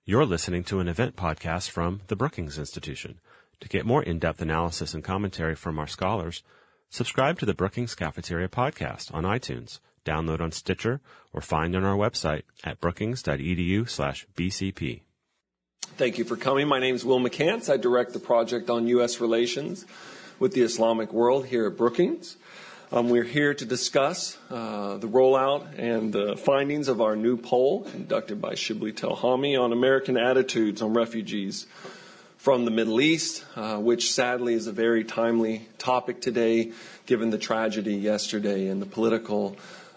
You're listening to an event podcast from the Brookings Institution. To get more in-depth analysis and commentary from our scholars, subscribe to the Brookings Cafeteria podcast on iTunes, download on Stitcher, or find on our website at brookings.edu/BCP. Thank you for coming. My name is Will McCants. I direct the project on U.S. relations with the Islamic world here at Brookings. We're here to discuss the rollout and the findings of our new poll conducted by Shibli Telhami on American attitudes on refugees from the Middle East, which sadly is a very timely topic today, given the tragedy yesterday and the political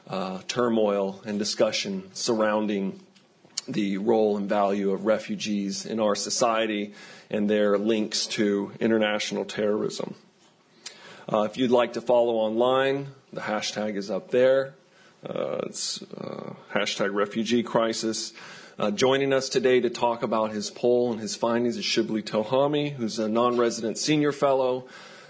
turmoil and discussion surrounding the role and value of refugees in our society and their links to international terrorism. If you'd like to follow online, the hashtag is up there. It's hashtag refugee crisis. Joining us today to talk about his poll and his findings is Shibli Telhami, who's a non-resident senior fellow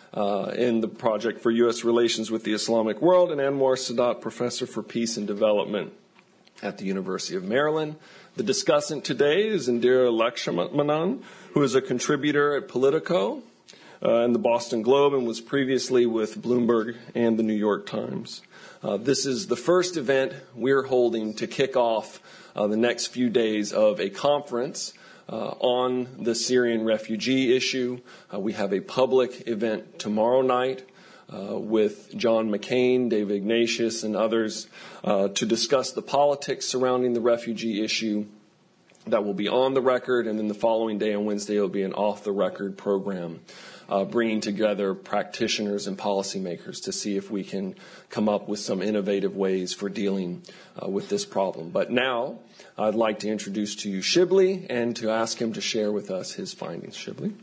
in the Project for U.S. Relations with the Islamic World, and Anwar Sadat, professor for peace and development at the University of Maryland. The discussant today is Indira Lakshmanan, who is a contributor at Politico and the Boston Globe, and was previously with Bloomberg and the New York Times. This is the first event we're holding to kick off the next few days of a conference on the Syrian refugee issue. We have a public event tomorrow night with John McCain, David Ignatius, and others to discuss the politics surrounding the refugee issue. That will be on the record, and then the following day on Wednesday it will be an off-the-record program, bringing together practitioners and policymakers to see if we can come up with some innovative ways for dealing with this problem. But now I'd like to introduce to you Shibli and to ask him to share with us his findings. Shibli.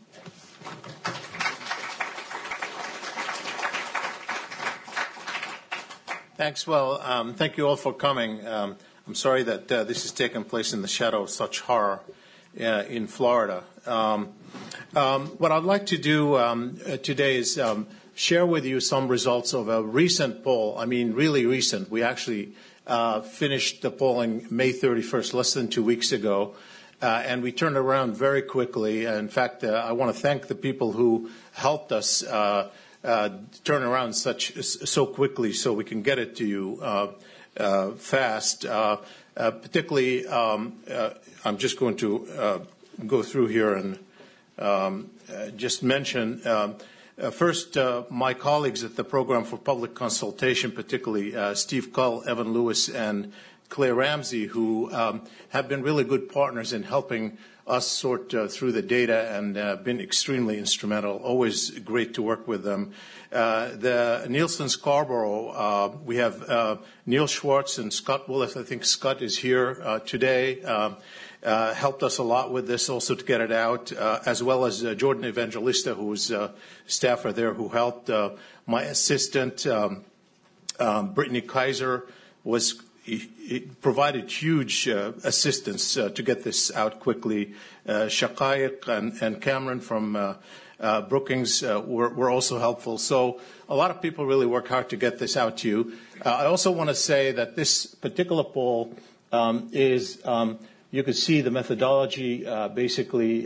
Thanks, Will. Thank you all for coming. I'm sorry that this has taken place in the shadow of such horror in Florida. What I'd like to do today is share with you some results of a recent poll. I mean, really recent. We actually finished the polling May 31st, less than 2 weeks ago, and we turned around very quickly. In fact, I want to thank the people who helped us turn around so quickly so we can get it to you fast. Particularly, I'm just going to go through here and just mention first my colleagues at the Program for Public Consultation, particularly Steve Cull, Evan Lewis, and Claire Ramsey, who have been really good partners in helping us sort through the data and been extremely instrumental. Always great to work with them. The Nielsen Scarborough, we have Neil Schwartz and Scott Willis. I think Scott is here today. Helped us a lot with this also to get it out, as well as Jordan Evangelista, who was a staffer there, who helped. My assistant, Brittany Kaiser, he provided huge assistance to get this out quickly. Shaqaiq and Cameron from Brookings were also helpful. So a lot of people really work hard to get this out to you. I also want to say that this particular poll is, you can see the methodology basically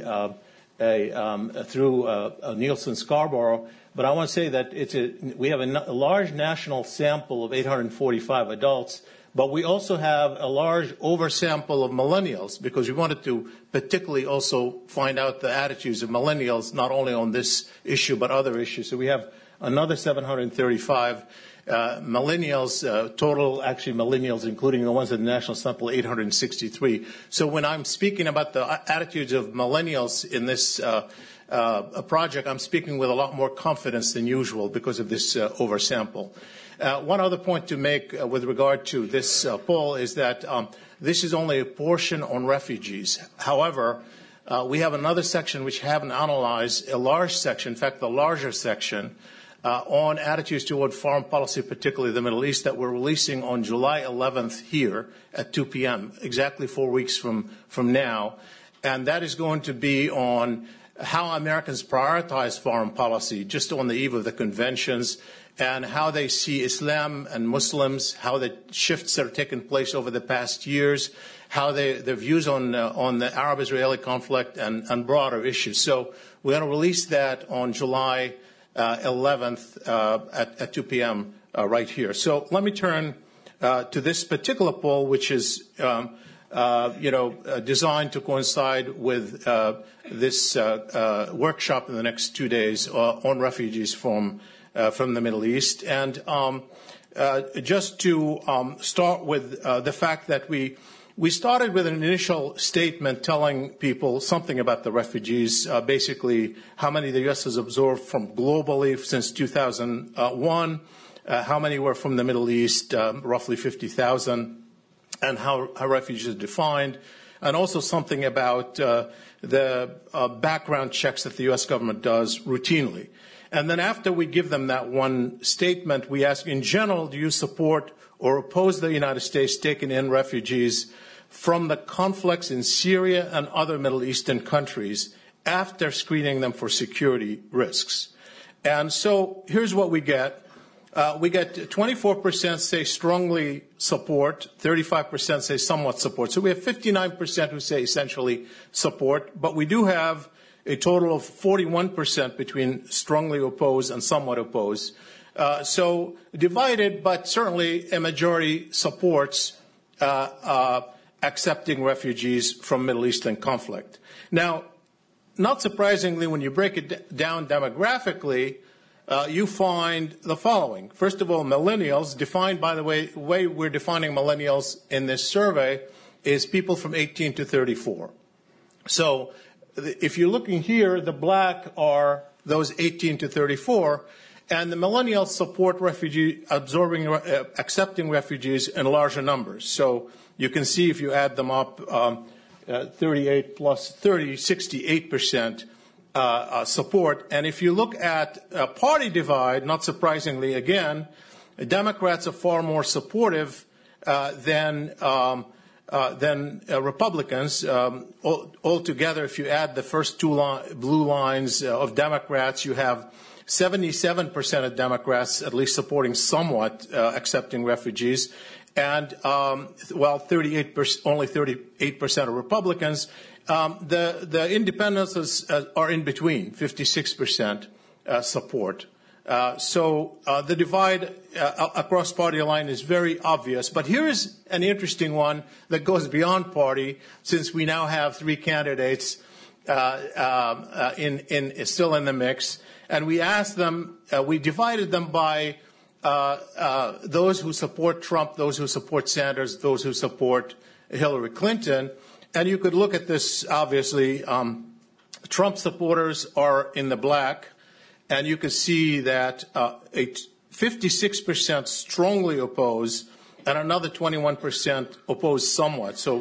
through Nielsen Scarborough. But I want to say that we have a large national sample of 845 adults, but we also have a large oversample of millennials because we wanted to particularly also find out the attitudes of millennials, not only on this issue but other issues. So we have another 735 millennials, total actually millennials, including the ones in the national sample, 863. So when I'm speaking about the attitudes of millennials in this project, I'm speaking with a lot more confidence than usual because of this oversample. One other point to make with regard to this poll is that this is only a portion on refugees. However, we have another section which haven't analyzed, a large section, in fact, the larger section, on attitudes toward foreign policy, particularly the Middle East, that we're releasing on July 11th here at 2 p.m., exactly 4 weeks from now. And that is going to be on how Americans prioritize foreign policy just on the eve of the conventions, and how they see Islam and Muslims, how the shifts that are taking place over the past years, how their views on the Arab-Israeli conflict and broader issues. So we're going to release that on July 11th at 2 p.m. Right here. So let me turn to this particular poll, which is designed to coincide with this workshop in the next 2 days on refugees from the Middle East. And just to start with the fact that we started with an initial statement telling people something about the refugees, basically how many the U.S. has absorbed from globally since 2001, how many were from the Middle East, roughly 50,000, and how refugees are defined, and also something about the background checks that the U.S. government does routinely. And then after we give them that one statement, we ask, in general, do you support or oppose the United States taking in refugees from the conflicts in Syria and other Middle Eastern countries after screening them for security risks? And so here's what we get. We get 24% say strongly support, 35% say somewhat support. So we have 59% who say essentially support, but we do have a total of 41% between strongly opposed and somewhat opposed. So divided, but certainly a majority supports accepting refugees from Middle Eastern conflict. Now, not surprisingly, when you break it down demographically, you find the following. First of all, millennials, defined, by the way we're defining millennials in this survey is people from 18 to 34. So if you're looking here, the black are those 18 to 34, and the millennials support accepting refugees in larger numbers. So you can see if you add them up, 38 plus 30, 68% support. And if you look at party divide, not surprisingly again, Democrats are far more supportive than Republicans. Altogether, if you add the first two blue lines of Democrats, you have 77% of Democrats at least supporting somewhat accepting refugees, and 38%, only 38% of Republicans. The independents are in between, 56% support. So the divide across party line is very obvious. But here is an interesting one that goes beyond party, since we now have three candidates still in the mix. And we asked them, we divided them by those who support Trump, those who support Sanders, those who support Hillary Clinton. And you could look at this, obviously. Trump supporters are in the black. And you can see that 56% strongly oppose and another 21% oppose somewhat. So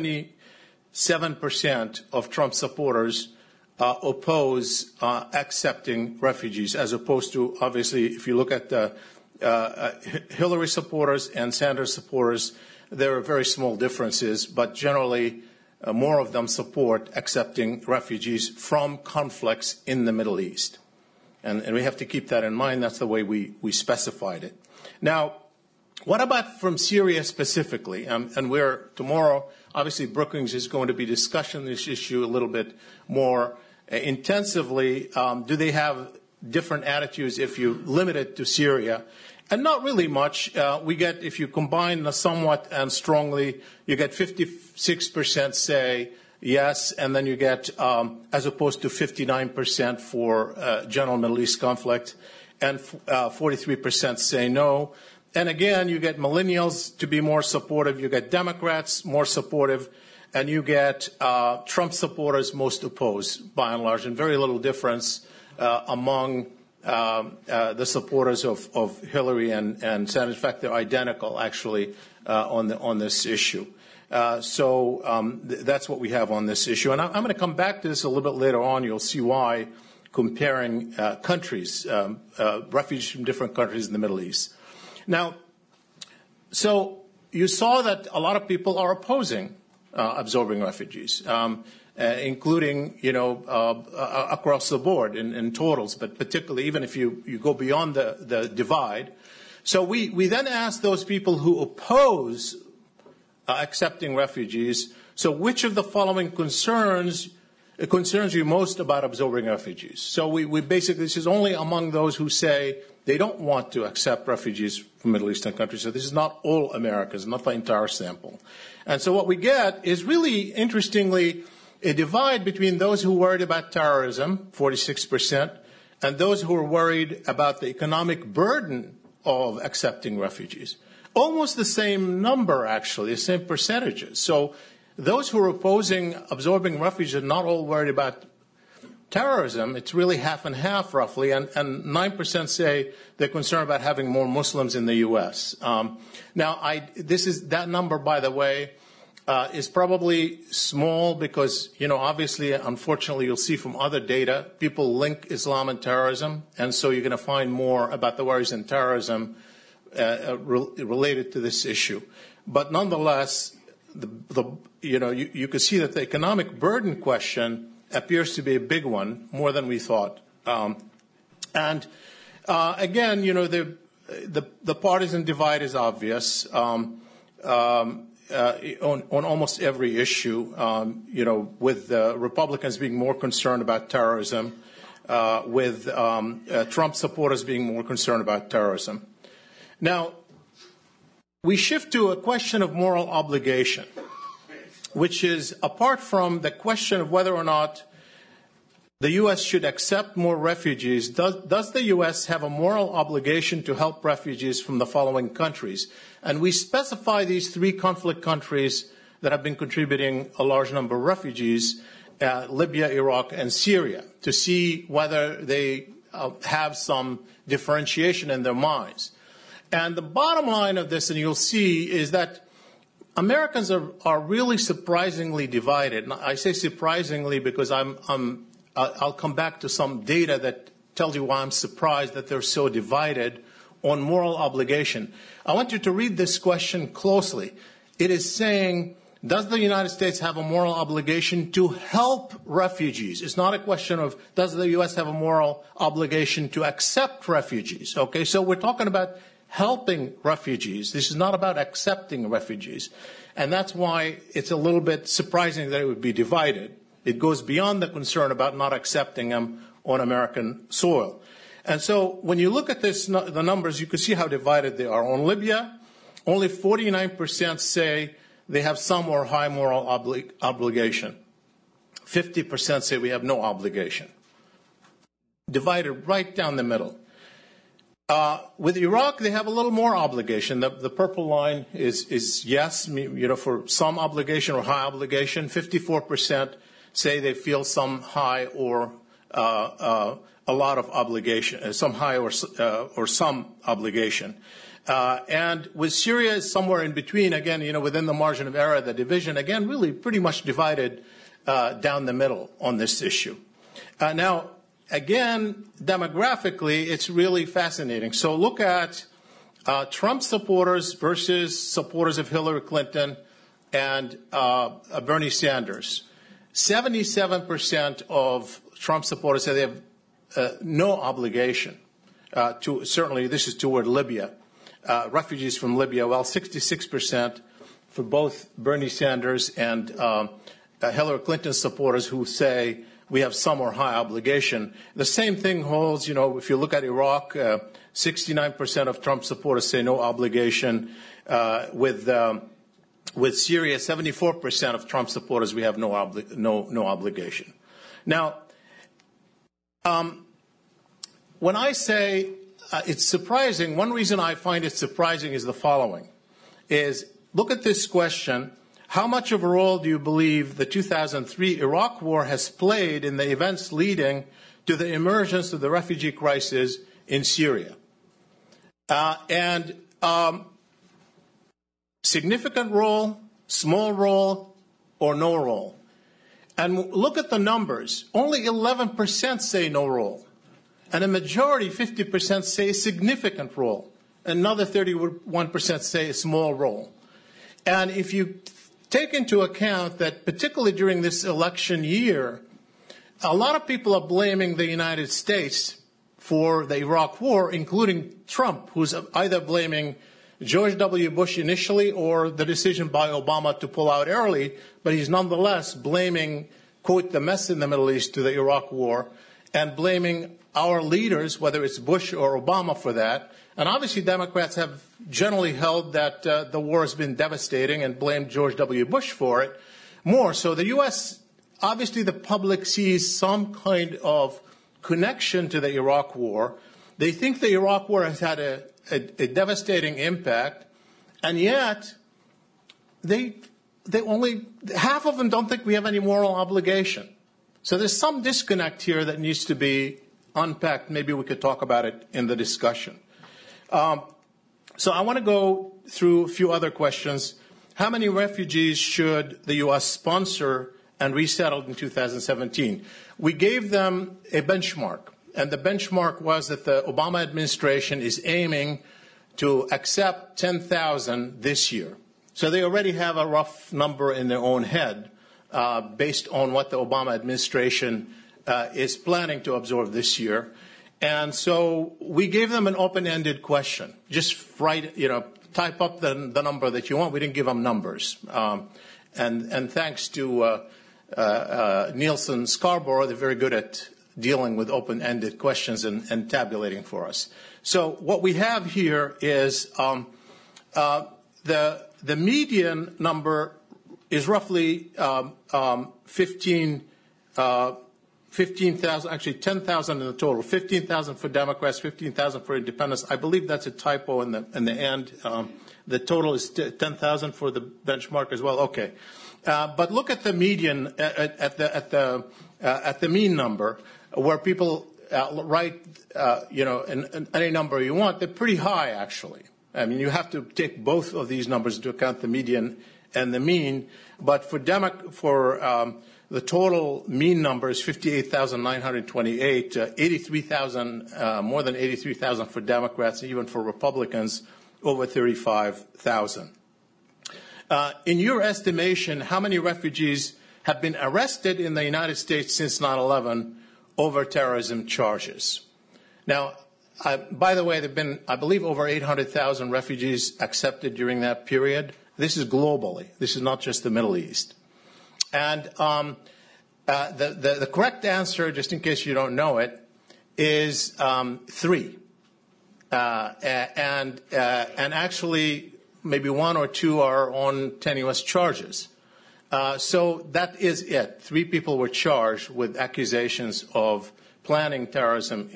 77% of Trump supporters oppose accepting refugees, as opposed to, obviously, if you look at the Hillary supporters and Sanders supporters, there are very small differences, but generally more of them support accepting refugees from conflicts in the Middle East. And we have to keep that in mind. That's the way we specified it. Now, what about from Syria specifically? And tomorrow, obviously, Brookings is going to be discussing this issue a little bit more intensively. Do they have different attitudes if you limit it to Syria? And not really much. We get, if you combine the somewhat and strongly, you get 56% say yes, and then you get, as opposed to 59% for general Middle East conflict, and 43% say no. And again, you get millennials to be more supportive, you get Democrats more supportive, and you get Trump supporters most opposed, by and large, and very little difference among the supporters of Hillary and Sanders. In fact, they're identical, actually, on this issue. So that's what we have on this issue. And I'm going to come back to this a little bit later on. You'll see why, comparing countries, refugees from different countries in the Middle East. Now, so you saw that a lot of people are opposing absorbing refugees, including, across the board in totals, but particularly even if you go beyond the divide. So we then asked those people who oppose accepting refugees. So which of the following concerns you most about absorbing refugees? So we basically, this is only among those who say they don't want to accept refugees from Middle Eastern countries. So this is not all Americans, not the entire sample. And so what we get is really, interestingly, a divide between those who are worried about terrorism, 46%, and those who are worried about the economic burden of accepting refugees. Almost the same number, actually, the same percentages. So those who are opposing absorbing refugees are not all worried about terrorism. It's really half and half, roughly, and 9% say they're concerned about having more Muslims in the U.S. That number, by the way, is probably small because, obviously, unfortunately, you'll see from other data, people link Islam and terrorism, and so you're going to find more about the worries in terrorism related to this issue. But nonetheless, you can see that the economic burden question appears to be a big one, more than we thought. Again, the partisan divide is obvious on almost every issue. With Republicans being more concerned about terrorism, with Trump supporters being more concerned about terrorism. Now, we shift to a question of moral obligation, which is apart from the question of whether or not the U.S. should accept more refugees, does the U.S. have a moral obligation to help refugees from the following countries? And we specify these three conflict countries that have been contributing a large number of refugees, Libya, Iraq, and Syria, to see whether they have some differentiation in their minds. And the bottom line of this, and you'll see, is that Americans are really surprisingly divided. And I say surprisingly because I'll come back to some data that tells you why I'm surprised that they're so divided on moral obligation. I want you to read this question closely. It is saying, does the United States have a moral obligation to help refugees? It's not a question of, does the U.S. have a moral obligation to accept refugees? Okay, so we're talking about helping refugees. This is not about accepting refugees. And that's why it's a little bit surprising that it would be divided. It goes beyond the concern about not accepting them on American soil. And so when you look at the numbers, you can see how divided they are. On Libya, only 49% say they have some or high moral obligation. 50% say we have no obligation. Divided right down the middle. With Iraq, they have a little more obligation. The purple line is yes, for some obligation or high obligation. 54% say they feel some high or a lot of obligation, some high or some obligation. And with Syria, it's somewhere in between. Again, within the margin of error, the division, again, really pretty much divided down the middle on this issue. Now, again, demographically, it's really fascinating. So look at Trump supporters versus supporters of Hillary Clinton and Bernie Sanders. 77% of Trump supporters say they have no obligation to, certainly this is toward Libya, refugees from Libya, while 66% for both Bernie Sanders and Hillary Clinton supporters who say we have some or high obligation. The same thing holds, if you look at Iraq, 69% of Trump supporters say no obligation. With Syria, 74% of Trump supporters, we have no obligation. Now, when I say it's surprising, one reason I find it surprising is the following, is look at this question. How much of a role do you believe the 2003 Iraq War has played in the events leading to the emergence of the refugee crisis in Syria? Significant role, small role, or no role? And look at the numbers. Only 11% say no role. And a majority, 50%, say a significant role. Another 31% say a small role. And if you take into account that particularly during this election year, a lot of people are blaming the United States for the Iraq War, including Trump, who's either blaming George W. Bush initially or the decision by Obama to pull out early, but he's nonetheless blaming, quote, the mess in the Middle East to the Iraq War and blaming our leaders, whether it's Bush or Obama, for that. And obviously Democrats have generally held that the war has been devastating and blamed George W. Bush for it more. So the U.S., obviously the public sees some kind of connection to the Iraq War. They think the Iraq War has had a devastating impact, and yet they only, half of them don't think we have any moral obligation. So there's some disconnect here that needs to be unpacked. Maybe we could talk about it in the discussion. So I want to go through a few other questions. How many refugees should the U.S. sponsor and resettle in 2017? We gave them a benchmark, and the benchmark was that the Obama administration is aiming to accept 10,000 this year. So they already have a rough number in their own head based on what the Obama administration is planning to absorb this year. And so we gave them an open-ended question. Just write, type up the number that you want. We didn't give them numbers. And thanks to Nielsen Scarborough, they're very good at dealing with open-ended questions and tabulating for us. So what we have here is the median number is roughly 15,000, actually 10,000 in the total, 15,000 for Democrats, 15,000 for independents. I believe that's a typo in the end. The total is 10,000 for the benchmark as well. Okay. But look at the median, at the mean number, where people write, any number you want. They're pretty high, actually. I mean, you have to take both of these numbers into account, the median and the mean. But for the total mean number is 58,928, 83,000, more than 83,000 for Democrats, and even for Republicans, over 35,000. In your estimation, how many refugees have been arrested in the United States since 9/11 over terrorism charges? Now, by the way, there have been, I believe, over 800,000 refugees accepted during that period. This is globally. This is not just the Middle East. And the correct answer, just in case you don't know it, is 3. And actually, maybe 1 or 2 are on tenuous charges. So that is it. 3 people were charged with accusations of planning terrorism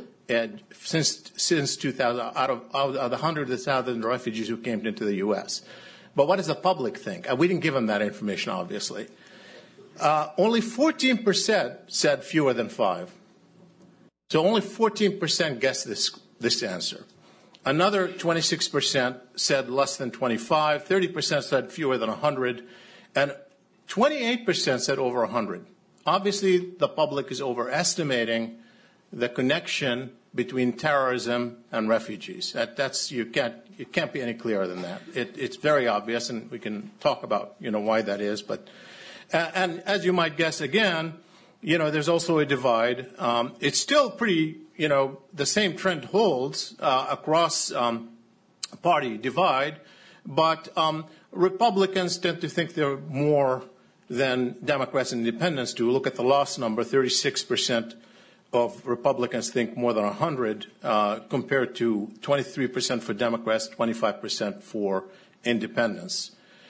since 2000, out of the hundreds of thousands of refugees who came into the U.S. But what does the public think? We didn't give them that information, obviously. Only 14% said fewer than 5. So only 14% guessed this answer. Another 26% said less than 25, 30% said fewer than 100, and 28% said over 100. Obviously, the public is overestimating the connection between terrorism and refugees. It can't be any clearer than that. It's very obvious, and we can talk about why that is. But and as you might guess, again, there's also a divide. It's still pretty, the same trend holds across party divide, but Republicans tend to think they're more than Democrats and independents do. Look at the loss number, 36% of Republicans think more than 100, compared to 23% for Democrats, 25% for independents.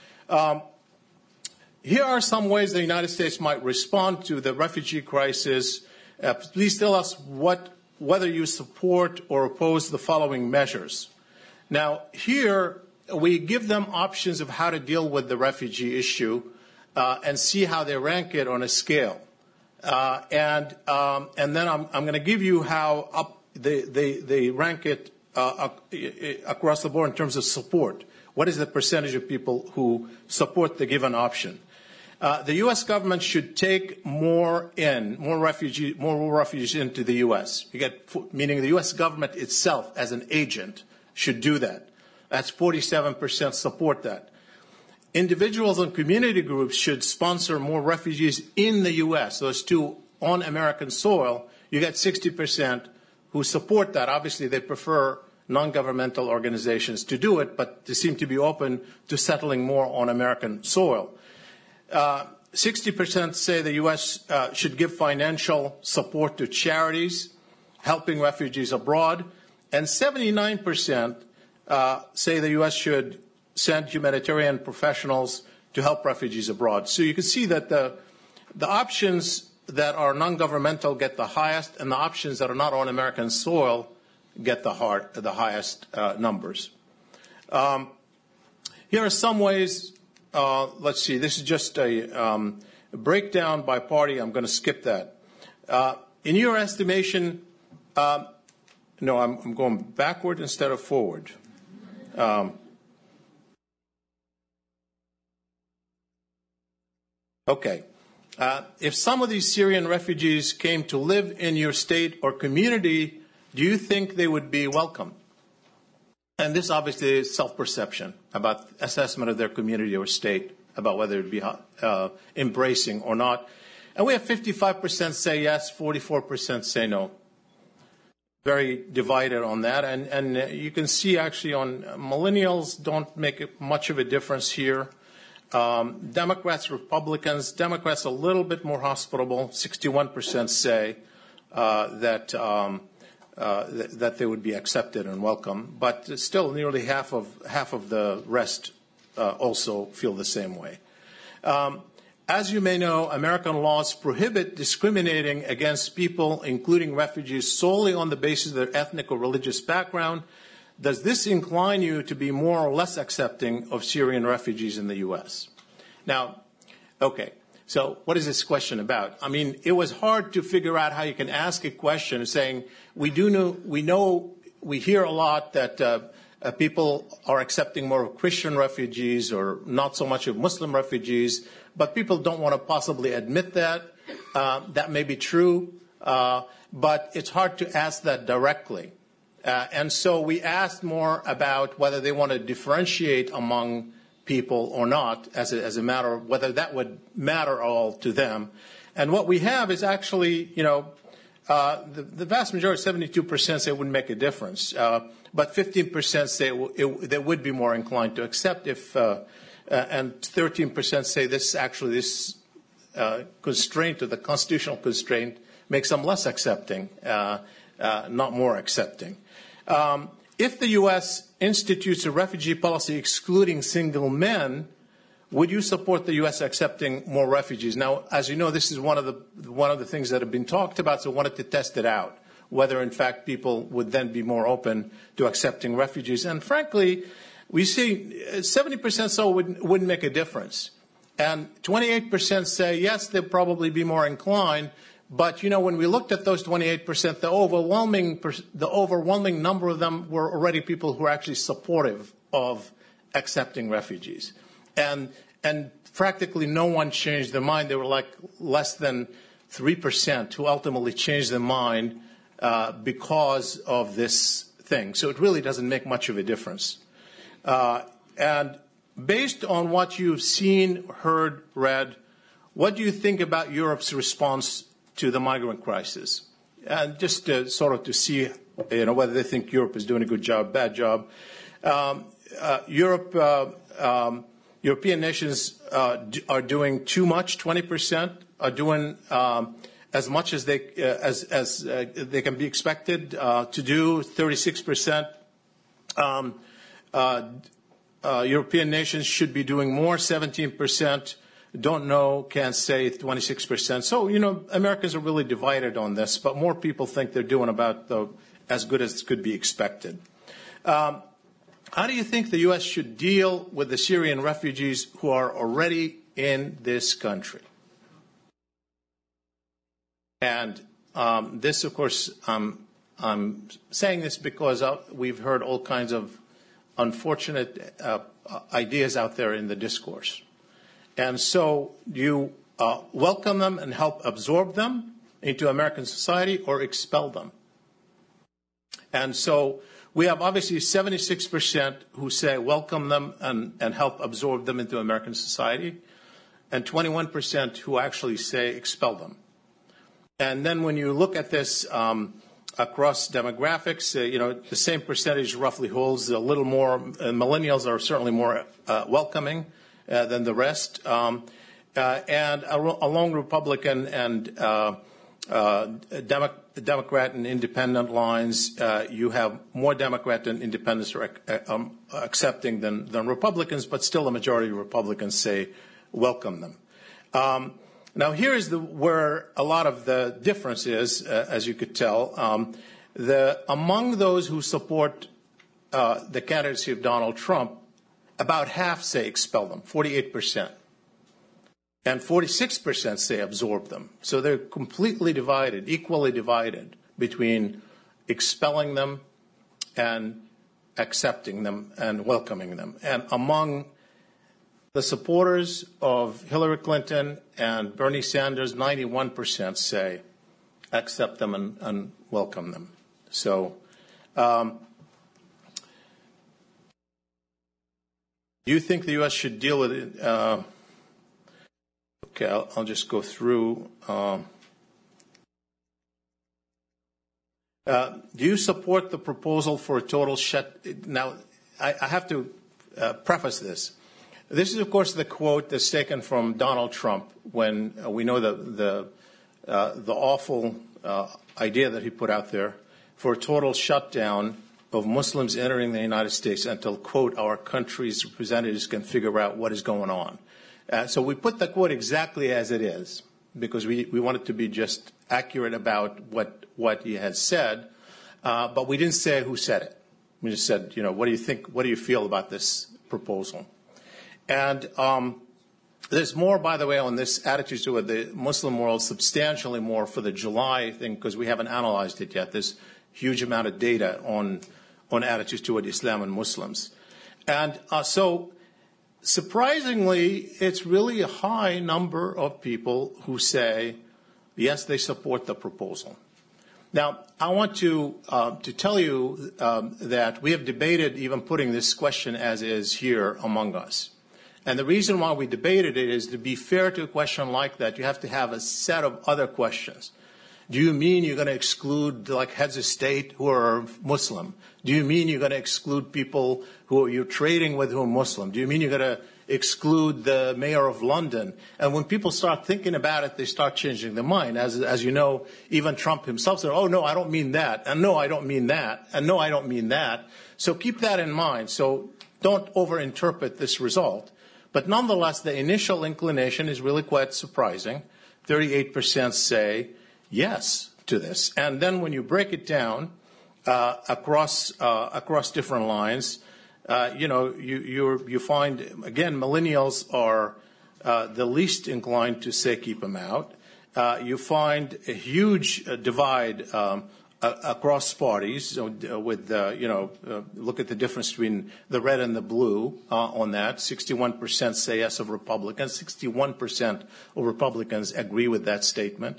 Here are some ways the United States might respond to the refugee crisis. Please tell us whether you support or oppose the following measures. Now, here we give them options of how to deal with the refugee issue and see how they rank it on a scale. And then I'm going to give you how they rank it across the board in terms of support. What is the percentage of people who support the given option? The U.S. government should take more refugees into the U.S. Meaning the U.S. government itself, as an agent, should do that. That's 47% support that. Individuals and community groups should sponsor more refugees in the U.S. Those two on American soil. You get 60% who support that. Obviously, they prefer non-governmental organizations to do it, but they seem to be open to settling more on American soil. 60% say the U.S. Should give financial support to charities helping refugees abroad, and 79% say the U.S. should send humanitarian professionals to help refugees abroad. So you can see that the options that are non-governmental get the highest, and the options that are not on American soil get the highest numbers. Here are some ways. Let's see. This is just a breakdown by party. I'm going to skip that. In your estimation, no, I'm going backward instead of forward. Okay. If some of these Syrian refugees came to live in your state or community, do you think they would be welcome? And this obviously is self-perception about assessment of their community or state, about whether it be embracing or not. And we have 55% say yes, 44% say no. Very divided on that. And you can see actually on millennials don't make much of a difference here. Democrats, Republicans, Democrats a little bit more hospitable. 61% say that they would be accepted and welcome, but still nearly half of the rest also feel the same way. As you may know, American laws prohibit discriminating against people, including refugees, solely on the basis of their ethnic or religious background. Does this incline you to be more or less accepting of Syrian refugees in the U.S.? Now, okay, so what is this question about? I mean, it was hard to figure out how you can ask a question saying, we hear a lot that people are accepting more of Christian refugees or not so much of Muslim refugees, but people don't want to possibly admit that. That may be true, but it's hard to ask that directly. And so we asked more about whether they want to differentiate among people or not as a matter of whether that would matter all to them. And what we have is actually, the vast majority, 72% say it wouldn't make a difference. But 15% say they would be more inclined to accept if, and 13% say this constraint or the constitutional constraint makes them less accepting, not more accepting. If the U.S. institutes a refugee policy excluding single men, would you support the U.S. accepting more refugees? Now, as you know, this is one of the things that have been talked about, so I wanted to test it out, whether in fact people would then be more open to accepting refugees. And frankly, we see 70% so wouldn't make a difference. And 28% say, yes, they'd probably be more inclined. But, when we looked at those 28%, the overwhelming number of them were already people who are actually supportive of accepting refugees. And practically no one changed their mind. They were like less than 3% who ultimately changed their mind because of this thing. So it really doesn't make much of a difference. And based on what you've seen, heard, read, what do you think about Europe's response to the migrant crisis? And just to see, whether they think Europe is doing a good job, bad job. European nations are doing too much. 20% are doing as much as they can be expected to do. 36%. European nations should be doing more. 17%. Don't know, can't say, 26%. So, Americans are really divided on this, but more people think they're doing about as good as could be expected. How do you think the U.S. should deal with the Syrian refugees who are already in this country? And this, of course, I'm saying this because we've heard all kinds of unfortunate ideas out there in the discourse. And so you welcome them and help absorb them into American society or expel them. And so we have obviously 76% who say welcome them and help absorb them into American society, and 21% who actually say expel them. And then when you look at this across demographics, the same percentage roughly holds. A little more, millennials are certainly more welcoming than the rest. And along Republican and Democrat and independent lines, you have more Democrat and independents are accepting than Republicans, but still a majority of Republicans say welcome them. Now, here is where a lot of the difference is, as you could tell. Among those who support the candidacy of Donald Trump, about half say expel them, 48%. And 46% say absorb them. So they're completely divided, equally divided between expelling them and accepting them and welcoming them. And among the supporters of Hillary Clinton and Bernie Sanders, 91% say accept them and welcome them. So do you think the U.S. should deal with it? Okay, I'll just go through. Do you support the proposal for a total shut? Now, I have to preface this. This is, of course, the quote that's taken from Donald Trump when we know the awful idea that he put out there for a total shutdown of Muslims entering the United States until, quote, our country's representatives can figure out what is going on. So we put the quote exactly as it is because we wanted to be just accurate about what he had said, but we didn't say who said it. We just said, what do you think? What do you feel about this proposal? And there's more, by the way, on this attitude to the Muslim world, substantially more for the July thing because we haven't analyzed it yet. There's huge amount of data on attitudes toward Islam and Muslims. And so surprisingly, it's really a high number of people who say, yes, they support the proposal. Now, I want to tell you that we have debated even putting this question as is here among us. And the reason why we debated it is to be fair to a question like that, you have to have a set of other questions. Do you mean you're going to exclude like heads of state who are Muslim? Do you mean you're going to exclude people who you're trading with who are Muslim? Do you mean you're going to exclude the mayor of London? And when people start thinking about it, they start changing their mind. As you know, even Trump himself said, oh, no, I don't mean that. And no, I don't mean that. And no, I don't mean that. So keep that in mind. So don't overinterpret this result. But nonetheless, the initial inclination is really quite surprising. 38% say yes to this. And then when you break it down across different lines, you find, again, millennials are the least inclined to say keep them out. You find a huge divide across parties with, look at the difference between the red and the blue on that. 61% say yes of Republicans. 61% of Republicans agree with that statement.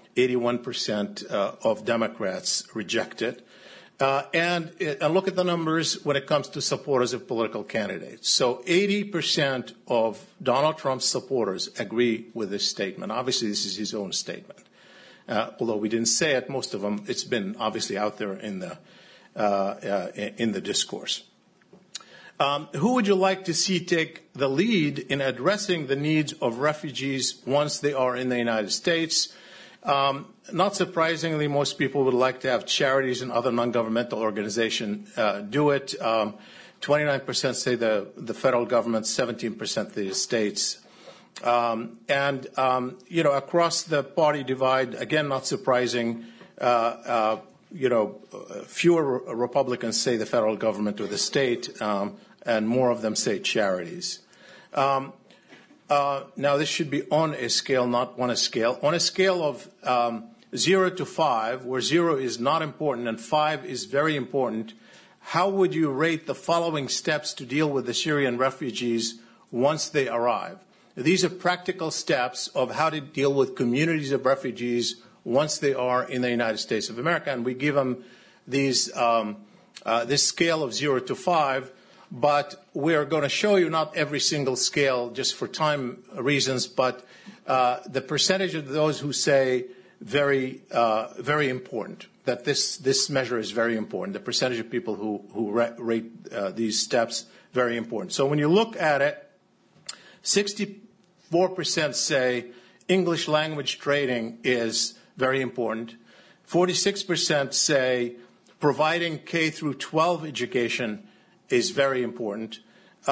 81% of Democrats reject it. And look at the numbers when it comes to supporters of political candidates. So 80% of Donald Trump's supporters agree with this statement. Obviously, this is his own statement. Although we didn't say it, most of them, it's been obviously out there in the discourse. Who would you like to see take the lead in addressing the needs of refugees once they are in the United States? Not surprisingly, most people would like to have charities and other non-governmental organizations do it. 29% say the federal government, 17% the states. Across the party divide, again, not surprising, fewer Republicans say the federal government or the state, and more of them say charities. Now, this should be on a scale, not on a scale. On a scale of 0 to 5, where 0 is not important and 5 is very important, how would you rate the following steps to deal with the Syrian refugees once they arrive? These are practical steps of how to deal with communities of refugees once they are in the United States of America. And we give them this scale of 0 to 5. But we're going to show you not every single scale just for time reasons, but the percentage of those who say very important, that this measure is very important. The percentage of people who rate these steps very important. So when you look at it, 64% say English language training is very important. 46% say providing K through 12 education is very important.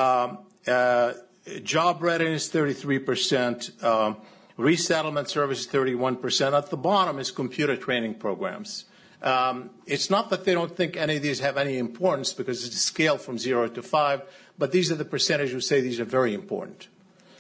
Job readiness, 33%. Resettlement services, 31%. At the bottom is computer training programs. It's not that they don't think any of these have any importance, because it's a scale from 0 to 5, but these are the percentage who say these are very important.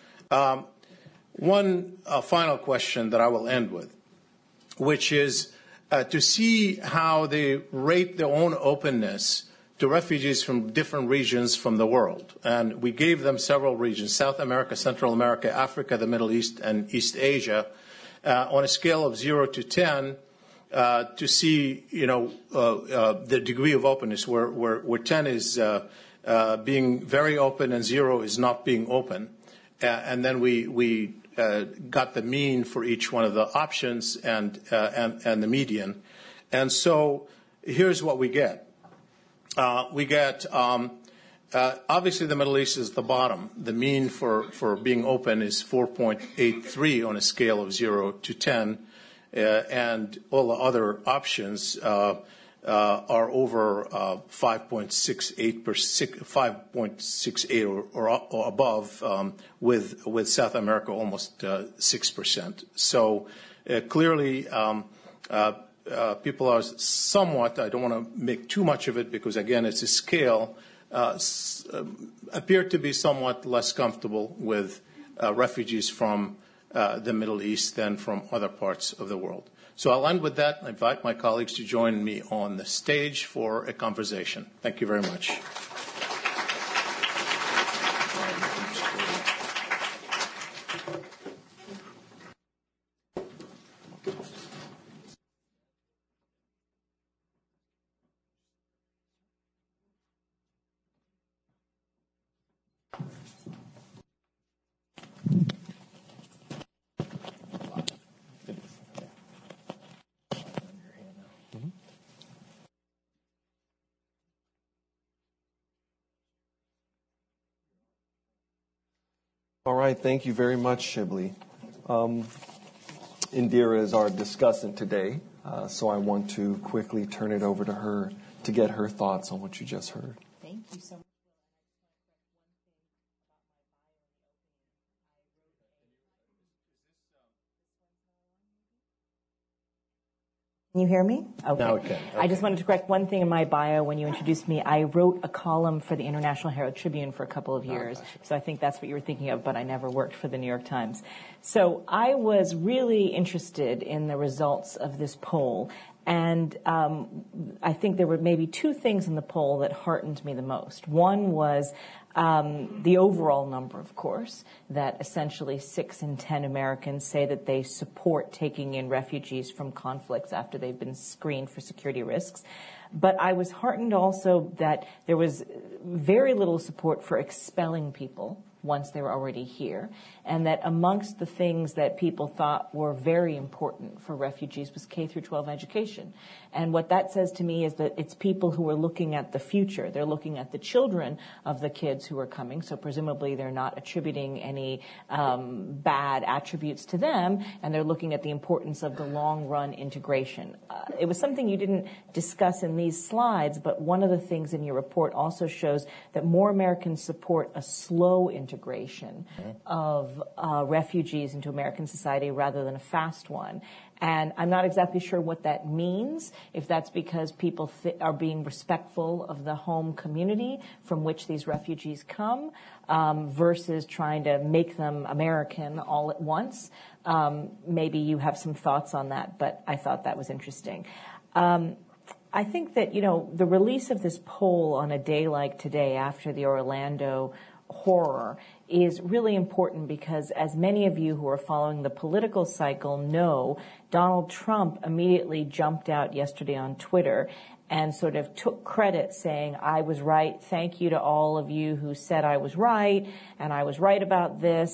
One final question that I will end with, which is to see how they rate their own openness to refugees from different regions from the world. And we gave them several regions: South America, Central America, Africa, the Middle East, and East Asia, on a scale of 0 to 10, to see, the degree of openness, where 10 is being very open and 0 is not being open. And then we got the mean for each one of the options and the median. And so here's what we get. We get, obviously the Middle East is the bottom. The mean for being open is 4.83 on a scale of 0 to 10, and all the other options are over 5.68 or above, with South America almost 6%. So clearly, people are somewhat, I don't want to make too much of it because, again, it's a scale, appear to be somewhat less comfortable with refugees from the Middle East than from other parts of the world. So I'll end with that. I invite my colleagues to join me on the stage for a conversation. Thank you very much. All right, thank you very much, Shibli. Indira is our discussant today, so I want to quickly turn it over to her to get her thoughts on what you just heard. Thank you so much. Can you hear me? Okay. Now it can. Okay. I just wanted to correct one thing in my bio. When you introduced me, I wrote a column for the International Herald Tribune for a couple of years. So I think that's what you were thinking of, but I never worked for the New York Times. So I was really interested in the results of this poll. And I think there were maybe two things in the poll that heartened me the most. One was the overall number, of course, that essentially 6 in 10 Americans say that they support taking in refugees from conflicts after they've been screened for security risks. But I was heartened also that there was very little support for expelling people once they were already here, and that amongst the things that people thought were very important for refugees was K through 12 education. And what that says to me is that it's people who are looking at the future. They're looking at the children of the kids who are coming, so presumably they're not attributing any bad attributes to them, and they're looking at the importance of the long-run integration. It was something you didn't discuss in these slides, but one of the things in your report also shows that more Americans support a slow integration of refugees into American society rather than a fast one. And I'm not exactly sure what that means, if that's because people are being respectful of the home community from which these refugees come, versus trying to make them American all at once. Maybe you have some thoughts on that, but I thought that was interesting. I think that, the release of this poll on a day like today after the Orlando horror is really important because, as many of you who are following the political cycle know, Donald Trump immediately jumped out yesterday on Twitter and sort of took credit saying, I was right, thank you to all of you who said I was right, and I was right about this.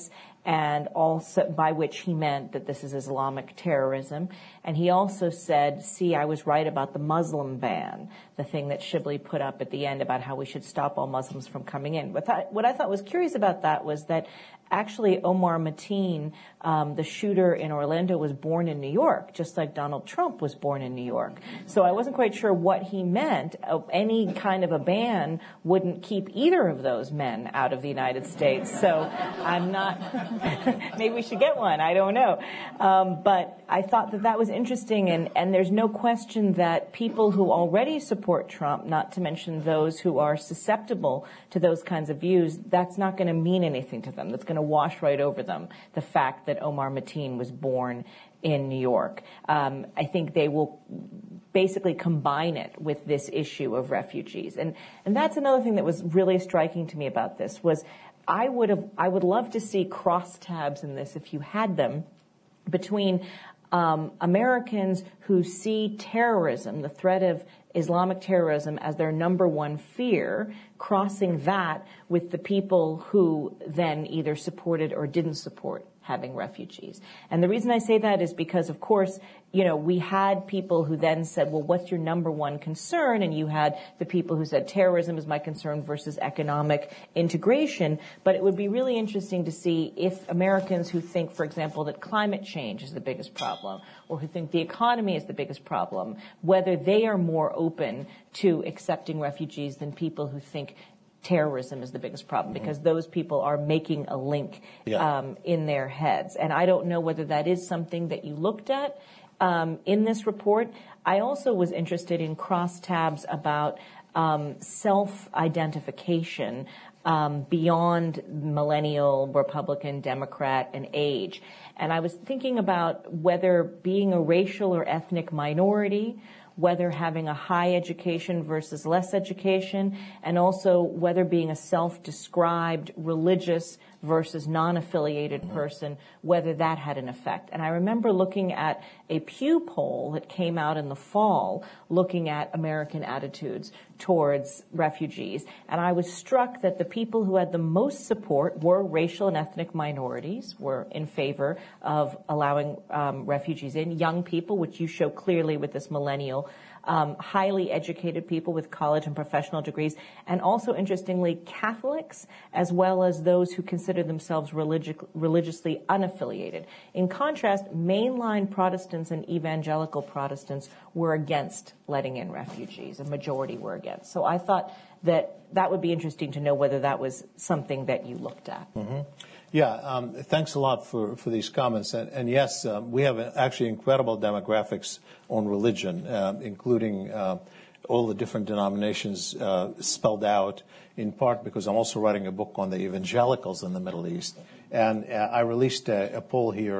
and also by which he meant that this is Islamic terrorism. And he also said, see, I was right about the Muslim ban, the thing that Shibli put up at the end about how we should stop all Muslims from coming in. What I thought was curious about that was that actually Omar Mateen, the shooter in Orlando, was born in New York, just like Donald Trump was born in New York. So I wasn't quite sure what he meant. Any kind of a ban wouldn't keep either of those men out of the United States. So I'm not, maybe we should get one, I don't know. But I thought that was interesting, and there's no question that people who already support Trump, not to mention those who are susceptible to those kinds of views, that's not going to mean anything to them. That's going to wash right over them, the fact that Omar Mateen was born in New York. I think they will basically combine it with this issue of refugees. And that's another thing that was really striking to me about this was I would love to see crosstabs in this, if you had them, between Americans who see terrorism, the threat of Islamic terrorism, as their number one fear, crossing that with the people who then either supported or didn't support having refugees. And the reason I say that is because, of course, we had people who then said, well, what's your number one concern? And you had the people who said terrorism is my concern versus economic integration. But it would be really interesting to see if Americans who think, for example, that climate change is the biggest problem, or who think the economy is the biggest problem, whether they are more open to accepting refugees than people who think terrorism is the biggest problem, because those people are making a link in their heads. And I don't know whether that is something that you looked at in this report. I also was interested in crosstabs about self-identification beyond millennial, Republican, Democrat, and age. And I was thinking about whether being a racial or ethnic minority, whether having a high education versus less education, and also whether being a self-described religious versus non-affiliated person, whether that had an effect. And I remember looking at a Pew poll that came out in the fall, looking at American attitudes towards refugees. And I was struck that the people who had the most support were racial and ethnic minorities, were in favor of allowing refugees in, young people, which you show clearly with this millennial, highly educated people with college and professional degrees, and also, interestingly, Catholics, as well as those who consider themselves religiously unaffiliated. In contrast, mainline Protestants and evangelical Protestants were against letting in refugees. A majority were against. So I thought that would be interesting to know whether that was something that you looked at. Mm-hmm. Yeah, thanks a lot for these comments. And yes, we have actually incredible demographics on religion, including all the different denominations spelled out, in part because I'm also writing a book on the evangelicals in the Middle East. And I released a poll here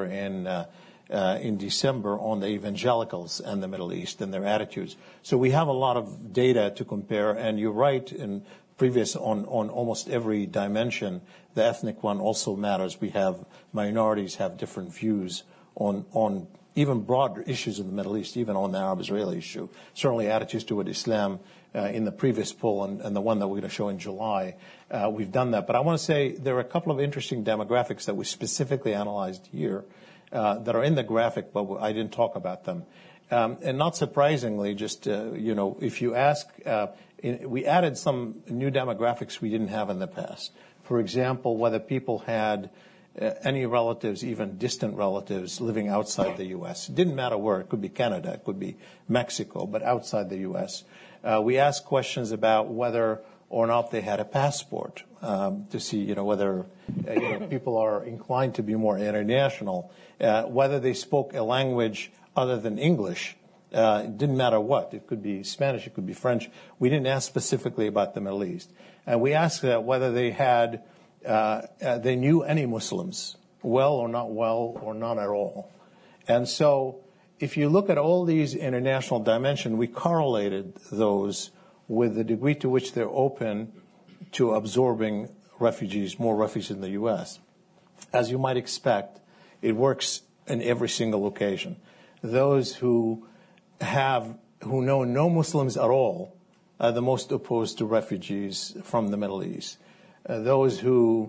in December on the evangelicals and the Middle East and their attitudes. So we have a lot of data to compare, and you're right in previous on almost every dimension. The ethnic one also matters. We have minorities have different views on even broader issues in the Middle East, even on the Arab-Israeli issue. Certainly attitudes toward Islam in the previous poll and the one that we're going to show in July, we've done that. But I want to say there are a couple of interesting demographics that we specifically analyzed here that are in the graphic, but I didn't talk about them. And not surprisingly, just, if you ask, we added some new demographics we didn't have in the past. For example, whether people had any relatives, even distant relatives, living outside the U.S. It didn't matter where. It could be Canada, it could be Mexico, but outside the U.S. We asked questions about whether or not they had a passport to see, whether people are inclined to be more international, whether they spoke a language other than English. It didn't matter what. It could be Spanish, it could be French. We didn't ask specifically about the Middle East. And we asked whether they had, they knew any Muslims, well or not well or none at all. And so if you look at all these international dimensions, we correlated those with the degree to which they're open to absorbing refugees, more refugees in the U.S. As you might expect, it works in every single occasion. Those who know no Muslims at all are the most opposed to refugees from the Middle East. Those who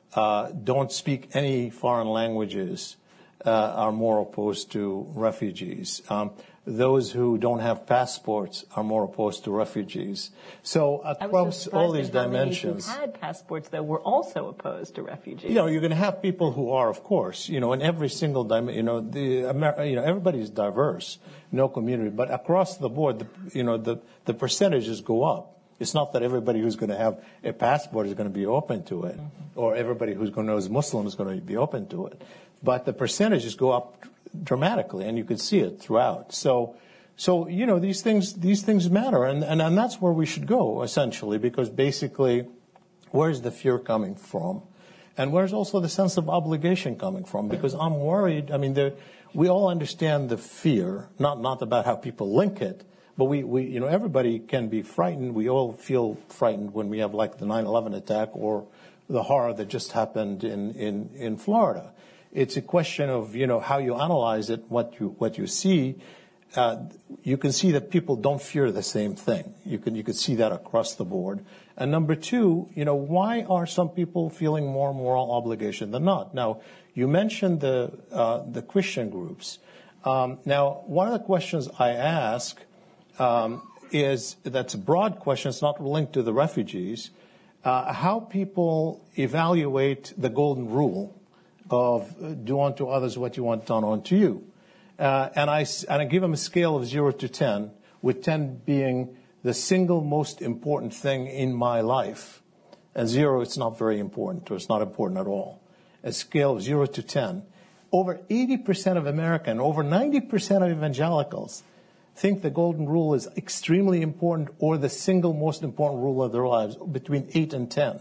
don't speak any foreign languages are more opposed to refugees. Those who don't have passports are more opposed to refugees. So across all these dimensions, who had passports though were also opposed to refugees. You're going to have people who are, of course, in every single dimension. Everybody's diverse, no community, but across the board, the percentages go up. It's not that everybody who's going to have a passport is going to be open to it, or everybody who's going to know is Muslim is going to be open to it. But the percentages go up dramatically, and you can see it throughout. So these things matter, and that's where we should go essentially, because basically, where's the fear coming from, and where's also the sense of obligation coming from? Because I'm worried. I mean, we all understand the fear, not about how people link it. But we everybody can be frightened. We all feel frightened when we have like the 9/11 attack or the horror that just happened in Florida. It's a question of how you analyze it, what you see. You can see that people don't fear the same thing. You can see that across the board. And number two, why are some people feeling more moral obligation than not? Now, you mentioned the Christian groups. Now, one of the questions I ask. That's a broad question. It's not linked to the refugees. How people evaluate the golden rule of do unto others what you want done unto you. And I give them a scale of 0 to 10, with 10 being the single most important thing in my life. And 0, it's not very important, or it's not important at all. A scale of 0 to 10. Over 80% of Americans, over 90% of evangelicals think the golden rule is extremely important, or the single most important rule of their lives, between 8 and 10.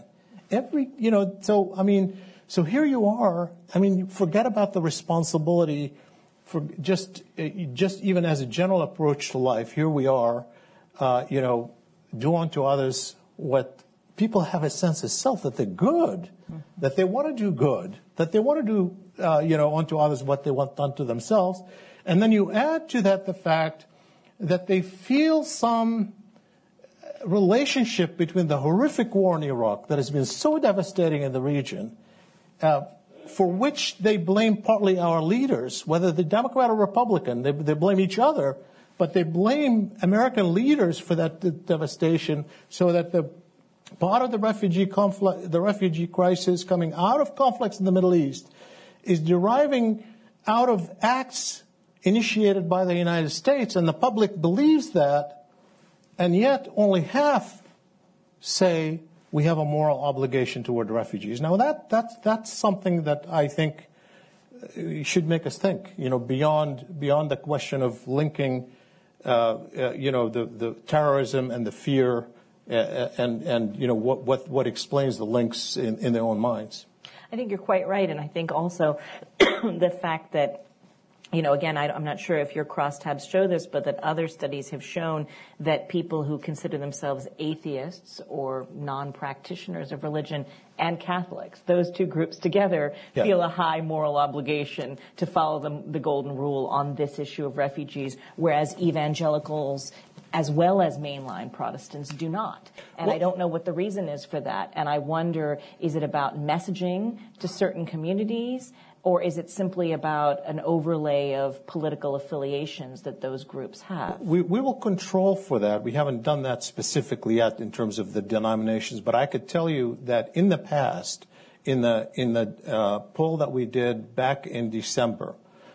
So here you are. I mean, forget about the responsibility for just even as a general approach to life. Here we are, do unto others what people have a sense of self, that they're good, that they want to do good, that they want to do, unto others what they want done to themselves. And then you add to that the fact that they feel some relationship between the horrific war in Iraq that has been so devastating in the region, for which they blame partly our leaders, whether they're Democrat or Republican. They blame each other, but they blame American leaders for that devastation, so that the part of the refugee conflict, the refugee crisis coming out of conflicts in the Middle East, is deriving out of acts initiated by the United States, and the public believes that, and yet only half say we have a moral obligation toward refugees. Now that's something that I think should make us think, beyond the question of linking, the terrorism and the fear, and what explains the links in their own minds. I think you're quite right, and I think also the fact that, again, I'm not sure if your crosstabs show this, but that other studies have shown that people who consider themselves atheists or non-practitioners of religion and Catholics, those two groups together, feel a high moral obligation to follow the golden rule on this issue of refugees, whereas evangelicals as well as mainline Protestants do not. And I don't know what the reason is for that. And I wonder, is it about messaging to certain communities? Or is it simply about an overlay of political affiliations that those groups have? We will control for that. We haven't done that specifically yet in terms of the denominations, but I could tell you that in the past, in the poll that we did back in December,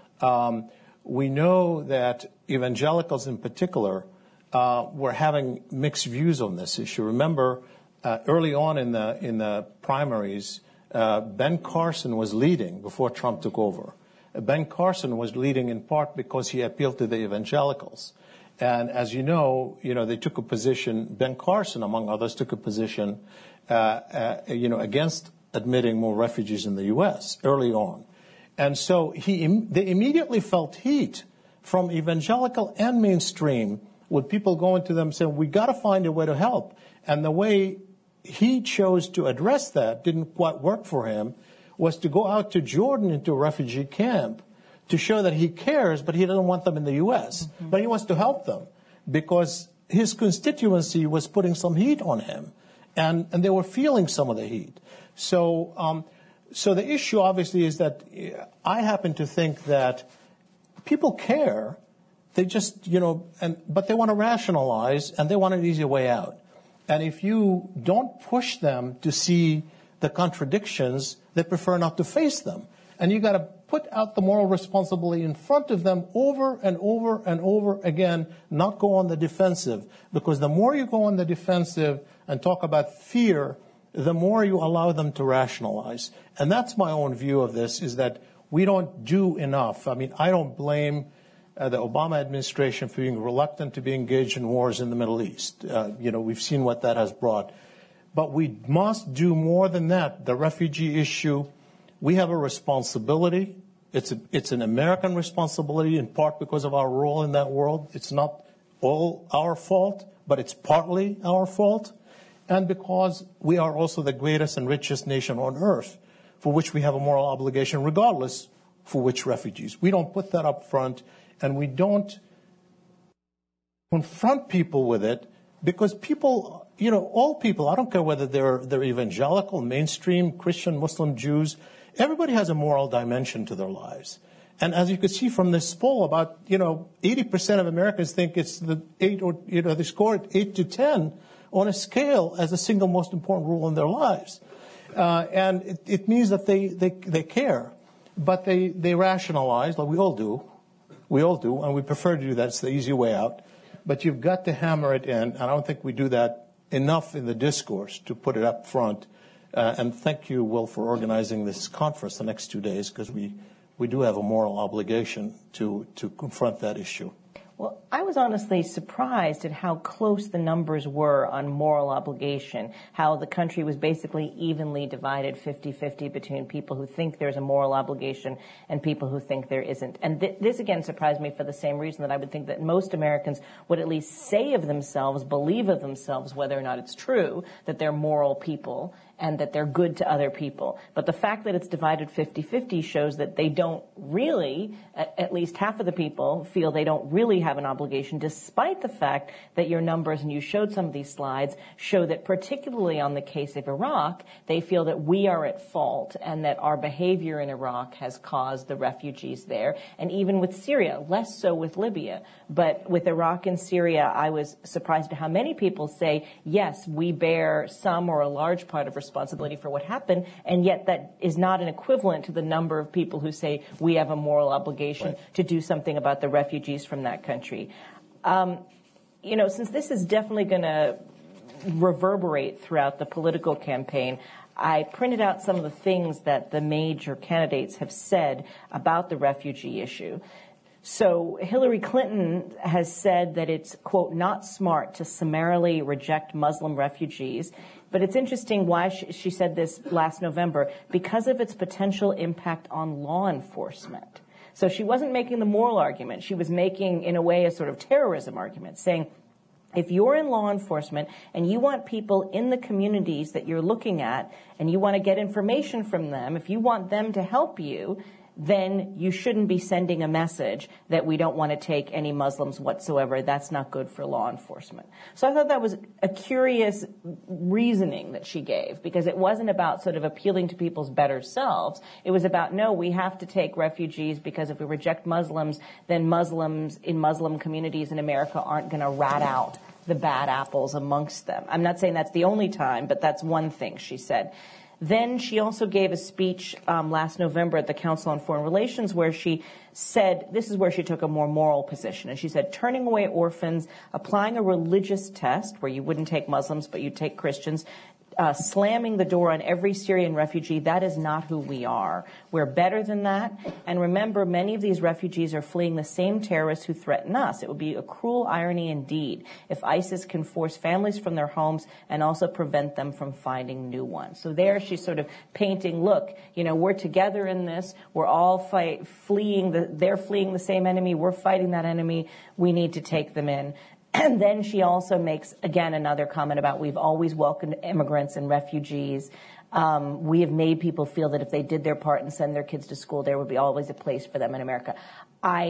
we know that evangelicals in particular were having mixed views on this issue. Remember, early on in the primaries, Ben Carson was leading before Trump took over. Ben Carson was leading in part because he appealed to the evangelicals. And as you know, they took a position, Ben Carson, among others, took a position, against admitting more refugees in the U.S. early on. And so they immediately felt heat from evangelical and mainstream, with people going to them saying, we got to find a way to help. And the way he chose to address that didn't quite work for him, was to go out to Jordan into a refugee camp to show that he cares, but he doesn't want them in the U.S. Mm-hmm. But he wants to help them because his constituency was putting some heat on him, and they were feeling some of the heat. So So the issue, obviously, is that I happen to think that people care. They just, but they want to rationalize, and they want an easy way out. And if you don't push them to see the contradictions, they prefer not to face them. And you got to put out the moral responsibility in front of them over and over and over again, not go on the defensive. Because the more you go on the defensive and talk about fear, the more you allow them to rationalize. And that's my own view of this, is that we don't do enough. I mean, I don't blame the Obama administration for being reluctant to be engaged in wars in the Middle East. We've seen what that has brought. But we must do more than that. The refugee issue, we have a responsibility. It's an American responsibility, in part because of our role in that world. It's not all our fault, but it's partly our fault. And because we are also the greatest and richest nation on earth, for which we have a moral obligation, regardless for which refugees. We don't put that up front, and we don't confront people with it, because people, all people, I don't care whether they're evangelical, mainstream, Christian, Muslim, Jews, everybody has a moral dimension to their lives. And as you could see from this poll, about 80% of Americans think it's they score it 8 to 10 on a scale as the single most important rule in their lives. And it means that they care, but they rationalize, like we all do. We all do, and we prefer to do that. It's the easy way out. But you've got to hammer it in, and I don't think we do that enough in the discourse to put it up front. And thank you, Will, for organizing this conference the next 2 days, because we do have a moral obligation to confront that issue. Well, I was honestly surprised at how close the numbers were on moral obligation, how the country was basically evenly divided 50-50 between people who think there's a moral obligation and people who think there isn't. And this, again, surprised me for the same reason that I would think that most Americans would at least say of themselves, believe of themselves, whether or not it's true, that they're moral people and that they're good to other people. But the fact that it's divided 50-50 shows that they don't really, at least half of the people, feel they don't really have an obligation, despite the fact that your numbers, and you showed some of these slides, show that particularly on the case of Iraq, they feel that we are at fault and that our behavior in Iraq has caused the refugees there. And even with Syria, less so with Libya. But with Iraq and Syria, I was surprised at how many people say, yes, we bear some or a large part of responsibility for what happened, and yet that is not an equivalent to the number of people who say we have a moral obligation to do something about the refugees from that country. Since this is definitely going to reverberate throughout the political campaign, I printed out some of the things that the major candidates have said about the refugee issue. So Hillary Clinton has said that it's, quote, not smart to summarily reject Muslim refugees. But it's interesting why she said this last November, because of its potential impact on law enforcement. So she wasn't making the moral argument. She was making, in a way, a sort of terrorism argument, saying, if you're in law enforcement and you want people in the communities that you're looking at and you want to get information from them, if you want them to help you, then you shouldn't be sending a message that we don't want to take any Muslims whatsoever. That's not good for law enforcement. So I thought that was a curious reasoning that she gave, because it wasn't about sort of appealing to people's better selves. It was about, no, we have to take refugees because if we reject Muslims, then Muslims in Muslim communities in America aren't going to rat out the bad apples amongst them. I'm not saying that's the only time, but that's one thing she said. Then she also gave a speech last November at the Council on Foreign Relations where she said, this is where she took a more moral position, and she said, turning away orphans, applying a religious test where you wouldn't take Muslims but you'd take Christians, slamming the door on every Syrian refugee, that is not who we are. We're better than that. And remember, many of these refugees are fleeing the same terrorists who threaten us. It would be a cruel irony indeed if ISIS can force families from their homes and also prevent them from finding new ones. So there she's sort of painting, look, we're together in this. We're all fleeing. They're fleeing the same enemy. We're fighting that enemy. We need to take them in. And then she also makes, again, another comment about we've always welcomed immigrants and refugees. We have made people feel that if they did their part and send their kids to school, there would be always a place for them in America. I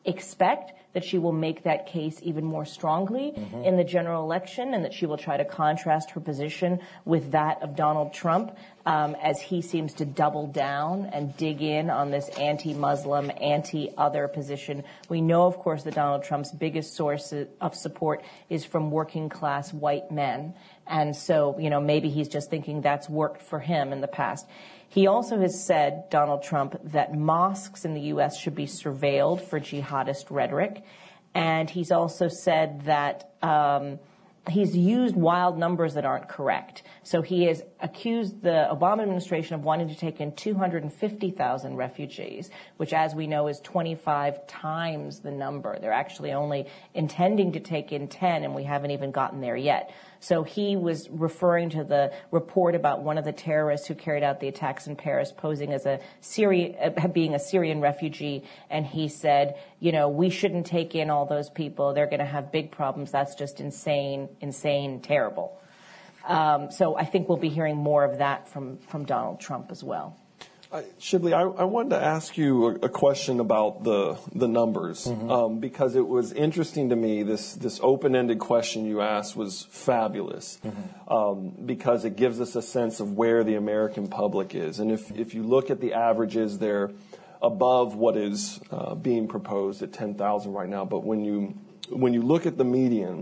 expect that she will make that case even more strongly in the general election, and that she will try to contrast her position with that of Donald Trump as he seems to double down and dig in on this anti-Muslim, anti-other position. We know, of course, that Donald Trump's biggest source of support is from working-class white men. And so, maybe he's just thinking that's worked for him in the past. He also has said, Donald Trump, that mosques in the U.S. should be surveilled for jihadist rhetoric. And he's also said that he's used wild numbers that aren't correct. So he has accused the Obama administration of wanting to take in 250,000 refugees, which, as we know, is 25 times the number. They're actually only intending to take in 10, and we haven't even gotten there yet. So he was referring to the report about one of the terrorists who carried out the attacks in Paris posing as being a Syrian refugee. And he said, we shouldn't take in all those people. They're going to have big problems. That's just insane, terrible. So I think we'll be hearing more of that from Donald Trump as well. Shibli, I wanted to ask you a question about the numbers, because it was interesting to me. This open-ended question you asked was fabulous, because it gives us a sense of where the American public is. And if you look at the averages, they're above what is being proposed at 10,000 right now. But when you look at the median,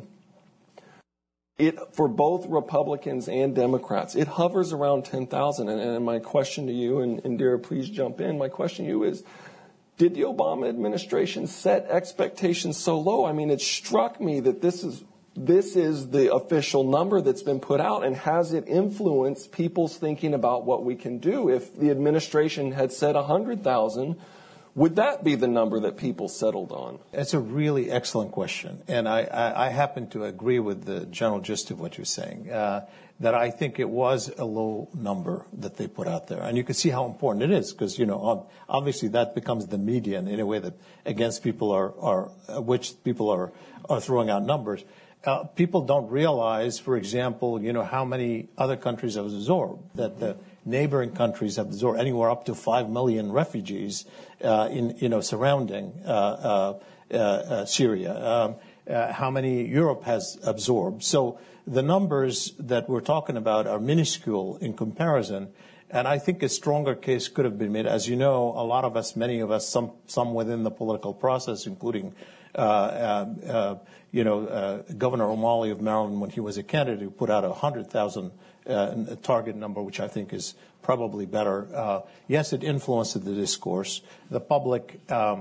for both Republicans and Democrats, it hovers around 10,000. And my question to you, and Indira, please jump in. My question to you is, did the Obama administration set expectations so low? I mean, it struck me that this is the official number that's been put out, and has it influenced people's thinking about what we can do? If the administration had said 100,000, would that be the number that people settled on? It's a really excellent question. And I happen to agree with the general gist of what you're saying, that I think it was a low number that they put out there. And you can see how important it is, because, obviously that becomes the median in a way that against people which people are throwing out numbers. People don't realize, for example, how many other countries have absorbed, that the neighboring countries have absorbed anywhere up to 5 million refugees surrounding Syria. How many Europe has absorbed. So the numbers that we're talking about are minuscule in comparison. And I think a stronger case could have been made. As you know, a lot of us, many of us, some within the political process, including Governor O'Malley of Maryland, when he was a candidate, who put out 100,000 target number, which I think is probably better. Yes, it influenced the discourse. The public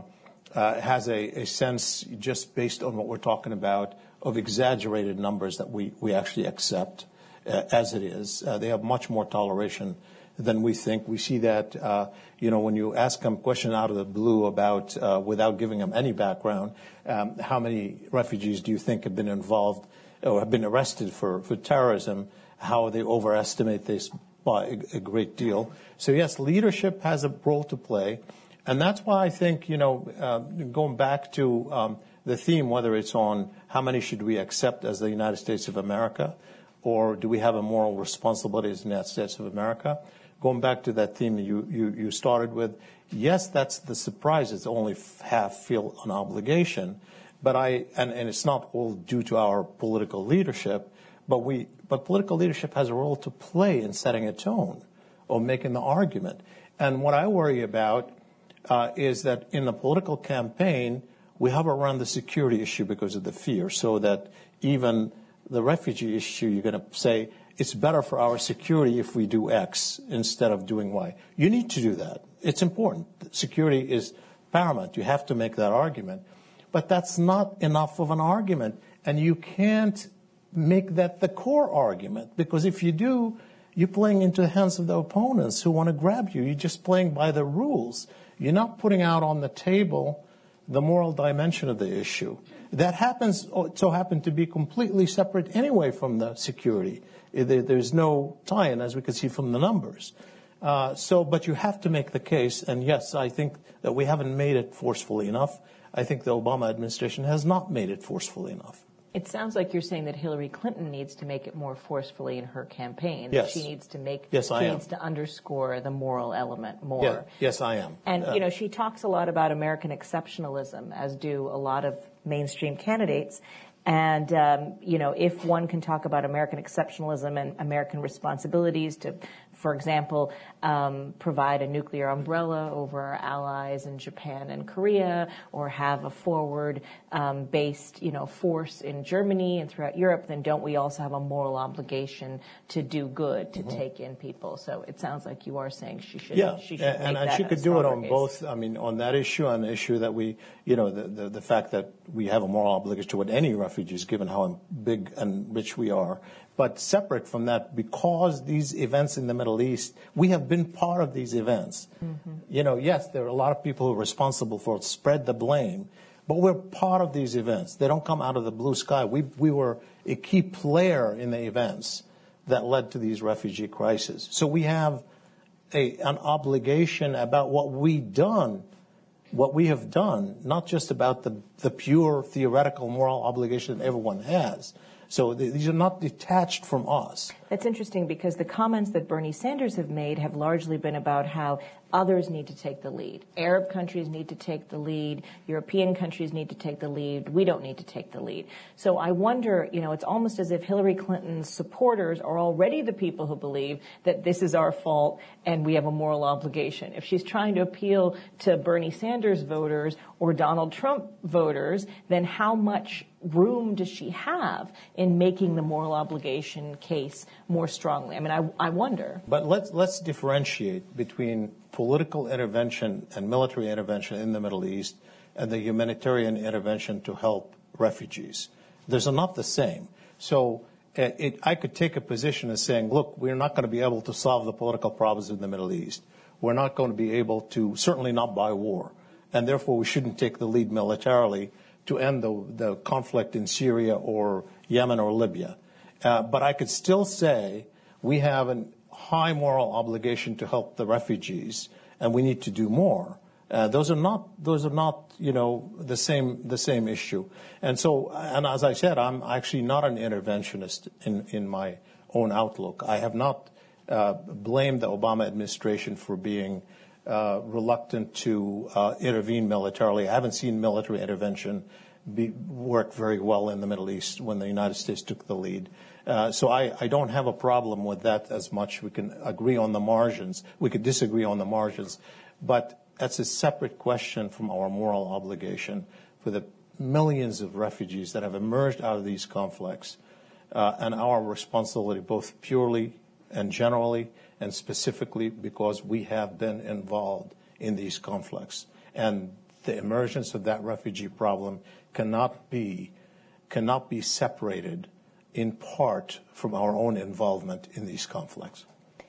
has a sense, just based on what we're talking about, of exaggerated numbers that we actually accept as it is. They have much more toleration than we think. We see that, when you ask them a question out of the blue about, without giving them any background, how many refugees do you think have been involved or have been arrested for terrorism, how they overestimate this by a great deal. So, yes, leadership has a role to play. And that's why I think, going back to the theme, whether it's on how many should we accept as the United States of America, or do we have a moral responsibility as the United States of America, going back to that theme that you started with, yes, that's the surprise. It's only half feel an obligation, but and it's not all due to our political leadership, but political leadership has a role to play in setting a tone or making the argument. And what I worry about is that in the political campaign, we hover around the security issue because of the fear, so that even the refugee issue, you're going to say, it's better for our security if we do X instead of doing Y. You need to do that. It's important. Security is paramount. You have to make that argument. But that's not enough of an argument. And you can't make that the core argument, because if you do, you're playing into the hands of the opponents who want to grab you. You're just playing by the rules. You're not putting out on the table the moral dimension of the issue. That happens to be completely separate anyway from the security. There's no tie-in, as we can see from the numbers. But you have to make the case, and yes, I think that we haven't made it forcefully enough. I think the Obama administration has not made it forcefully enough. It sounds like you're saying that Hillary Clinton needs to make it more forcefully in her campaign. Yes. She needs to make. Yes, I am. She needs to underscore the moral element more. Yeah. Yes, I am. And she talks a lot about American exceptionalism, as do a lot of mainstream candidates. And if one can talk about American exceptionalism and American responsibilities to, for example, provide a nuclear umbrella over our allies in Japan and Korea, or have a forward-based, force in Germany and throughout Europe, then don't we also have a moral obligation to do good, to take in people? So it sounds like you are saying she should. Yeah, she should and she could do it on both. I mean, on that issue, and the issue that we, the fact that we have a moral obligation toward any refugees, given how big and rich we are. But separate from that, because these events in the Middle East, we have been part of these events. Mm-hmm. Yes, there are a lot of people who are responsible for it, spread the blame, but we're part of these events. They don't come out of the blue sky. We were a key player in the events that led to these refugee crises. So we have an obligation about what we have done, not just about the pure theoretical moral obligation that everyone has. So these are not detached from us. That's interesting, because the comments that Bernie Sanders have made have largely been about how others need to take the lead. Arab countries need to take the lead. European countries need to take the lead. We don't need to take the lead. So I wonder, it's almost as if Hillary Clinton's supporters are already the people who believe that this is our fault and we have a moral obligation. If she's trying to appeal to Bernie Sanders voters or Donald Trump voters, then how much room does she have in making the moral obligation case more strongly? I mean, I wonder. But let's differentiate between political intervention and military intervention in the Middle East and the humanitarian intervention to help refugees. Those are not the same. So I could take a position as saying, look, we're not going to be able to solve the political problems in the Middle East. We're not going to be able to, certainly not by war. And therefore, we shouldn't take the lead militarily to end the conflict in Syria or Yemen or Libya. But I could still say we have a high moral obligation to help the refugees, and we need to do more. Those are not the same issue. And so, and as I said, I'm actually not an interventionist in my own outlook. I have not blamed the Obama administration for being reluctant to intervene militarily. I haven't seen military intervention work very well in the Middle East when the United States took the lead. So I don't have a problem with that as much. We can agree on the margins. We could disagree on the margins. But that's a separate question from our moral obligation for the millions of refugees that have emerged out of these conflicts, and our responsibility both purely and generally and specifically because we have been involved in these conflicts. And the emergence of that refugee problem cannot be separated in part from our own involvement in these conflicts.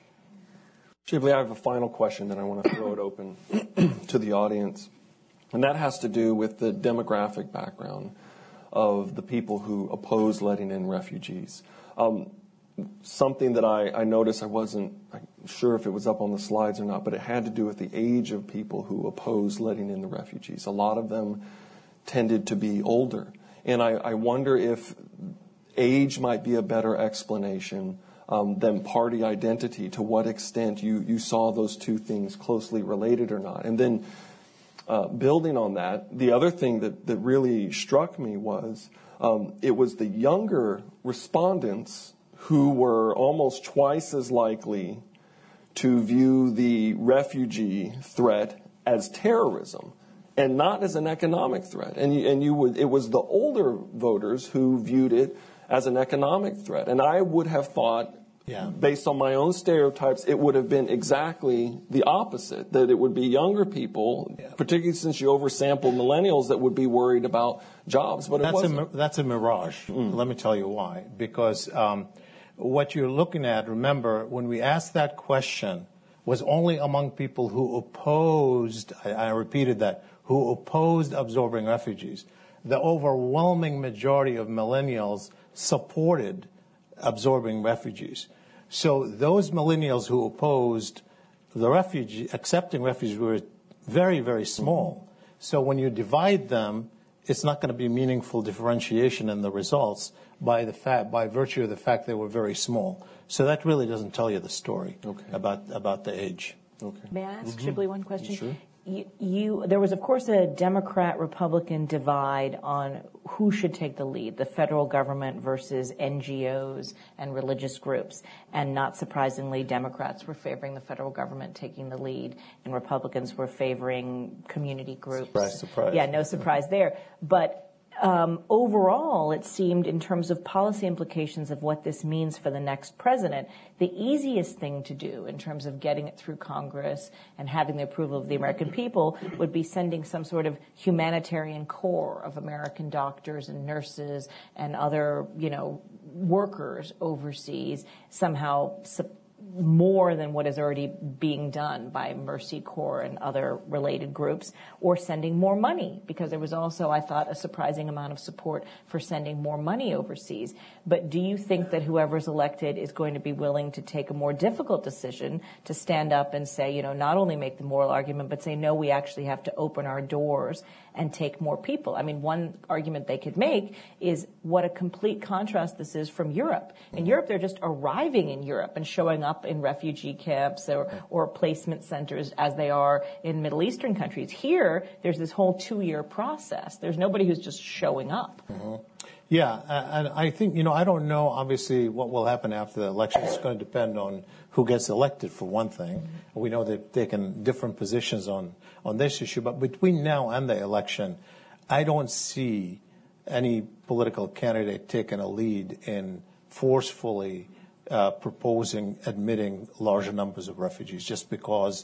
Shively, I have a final question that I want to throw it open to the audience. And that has to do with the demographic background of the people who oppose letting in refugees. Something that I noticed, I wasn't sure if it was up on the slides or not, but it had to do with the age of people who oppose letting in the refugees. A lot of them tended to be older. And I wonder if age might be a better explanation than party identity, to what extent you saw those two things closely related or not. And then building on that, the other thing that really struck me was it was the younger respondents who were almost twice as likely to view the refugee threat as terrorism and not as an economic threat. It was the older voters who viewed it as an economic threat. And I would have thought, based on my own stereotypes, it would have been exactly the opposite, that it would be younger people, particularly since you oversampled millennials, that would be worried about jobs. But that's a mirage. Let me tell you why. Because what you're looking at, remember, when we asked that question, was only among people who opposed, I repeated that, who opposed absorbing refugees. The overwhelming majority of millennials supported absorbing refugees. So those millennials who opposed accepting refugees were very, very small. So when you divide them, it's not going to be meaningful differentiation in the results by virtue of the fact they were very small. So that really doesn't tell you the story about the age. Okay. May I ask Shibley one question? Sure. There was, of course, a Democrat-Republican divide on who should take the lead, the federal government versus NGOs and religious groups. And not surprisingly, Democrats were favoring the federal government taking the lead, and Republicans were favoring community groups. Surprise. Yeah, no surprise there. But overall, it seemed, in terms of policy implications of what this means for the next president, the easiest thing to do in terms of getting it through Congress and having the approval of the American people would be sending some sort of humanitarian corps of American doctors and nurses and other, workers overseas, somehow more than what is already being done by Mercy Corps and other related groups, or sending more money, because there was also, I thought, a surprising amount of support for sending more money overseas. But do you think that whoever's elected is going to be willing to take a more difficult decision to stand up and say, not only make the moral argument, but say, no, we actually have to open our doors and take more people? I mean, one argument they could make is what a complete contrast this is from Europe. In Europe, they're just arriving in Europe and showing up in refugee camps or placement centers as they are in Middle Eastern countries. Here, there's this whole 2-year process. There's nobody who's just showing up. Mm-hmm. Yeah, and I think, I don't know, obviously, what will happen after the election. It's going to depend on who gets elected, for one thing. Mm-hmm. We know they've taken different positions on this issue, but between now and the election, I don't see any political candidate taking a lead in forcefully proposing admitting larger numbers of refugees, just because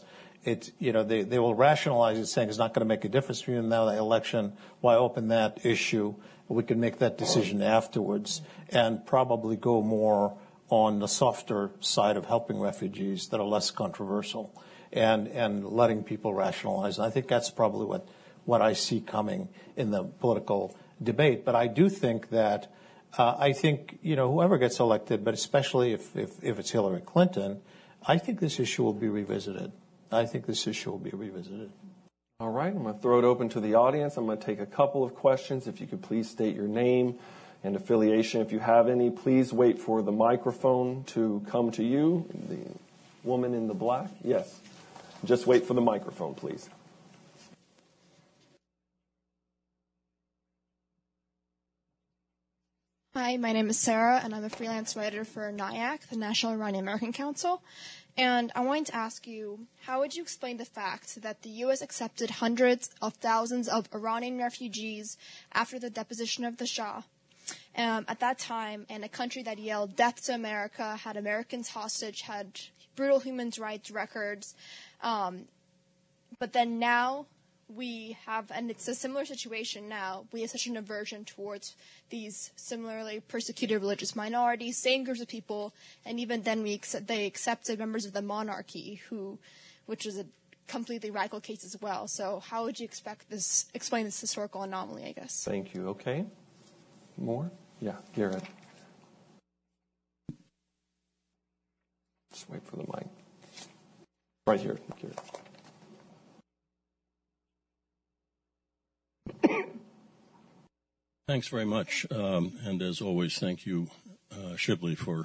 they will rationalize it, saying it's not going to make a difference between now and the election. Why open that issue? We can make that decision afterwards and probably go more on the softer side of helping refugees that are less controversial and letting people rationalize. And I think that's probably what I see coming in the political debate. But I do think that whoever gets elected, but especially if it's Hillary Clinton, I think this issue will be revisited. All right, I'm going to throw it open to the audience. I'm going to take a couple of questions. If you could please state your name and affiliation. If you have any, please wait for the microphone to come to you. The woman in the black, yes. Just wait for the microphone, please. Hi, my name is Sarah, and I'm a freelance writer for NIAC, the National Iranian American Council. And I wanted to ask you, how would you explain the fact that the U.S. accepted hundreds of thousands of Iranian refugees after the deposition of the Shah? At that time, in a country that yelled death to America, had Americans hostage, had brutal human rights records. But then now we have, and it's a similar situation now, we have such an aversion towards these similarly persecuted religious minorities, same groups of people, and even then they accepted members of the monarchy, which is a completely radical case as well. So how would you explain this historical anomaly, I guess? Thank you. Okay. More? Yeah, Garrett. Just wait for the mic. Right here, Garrett. Thanks very much, and as always, thank you, Shibley, for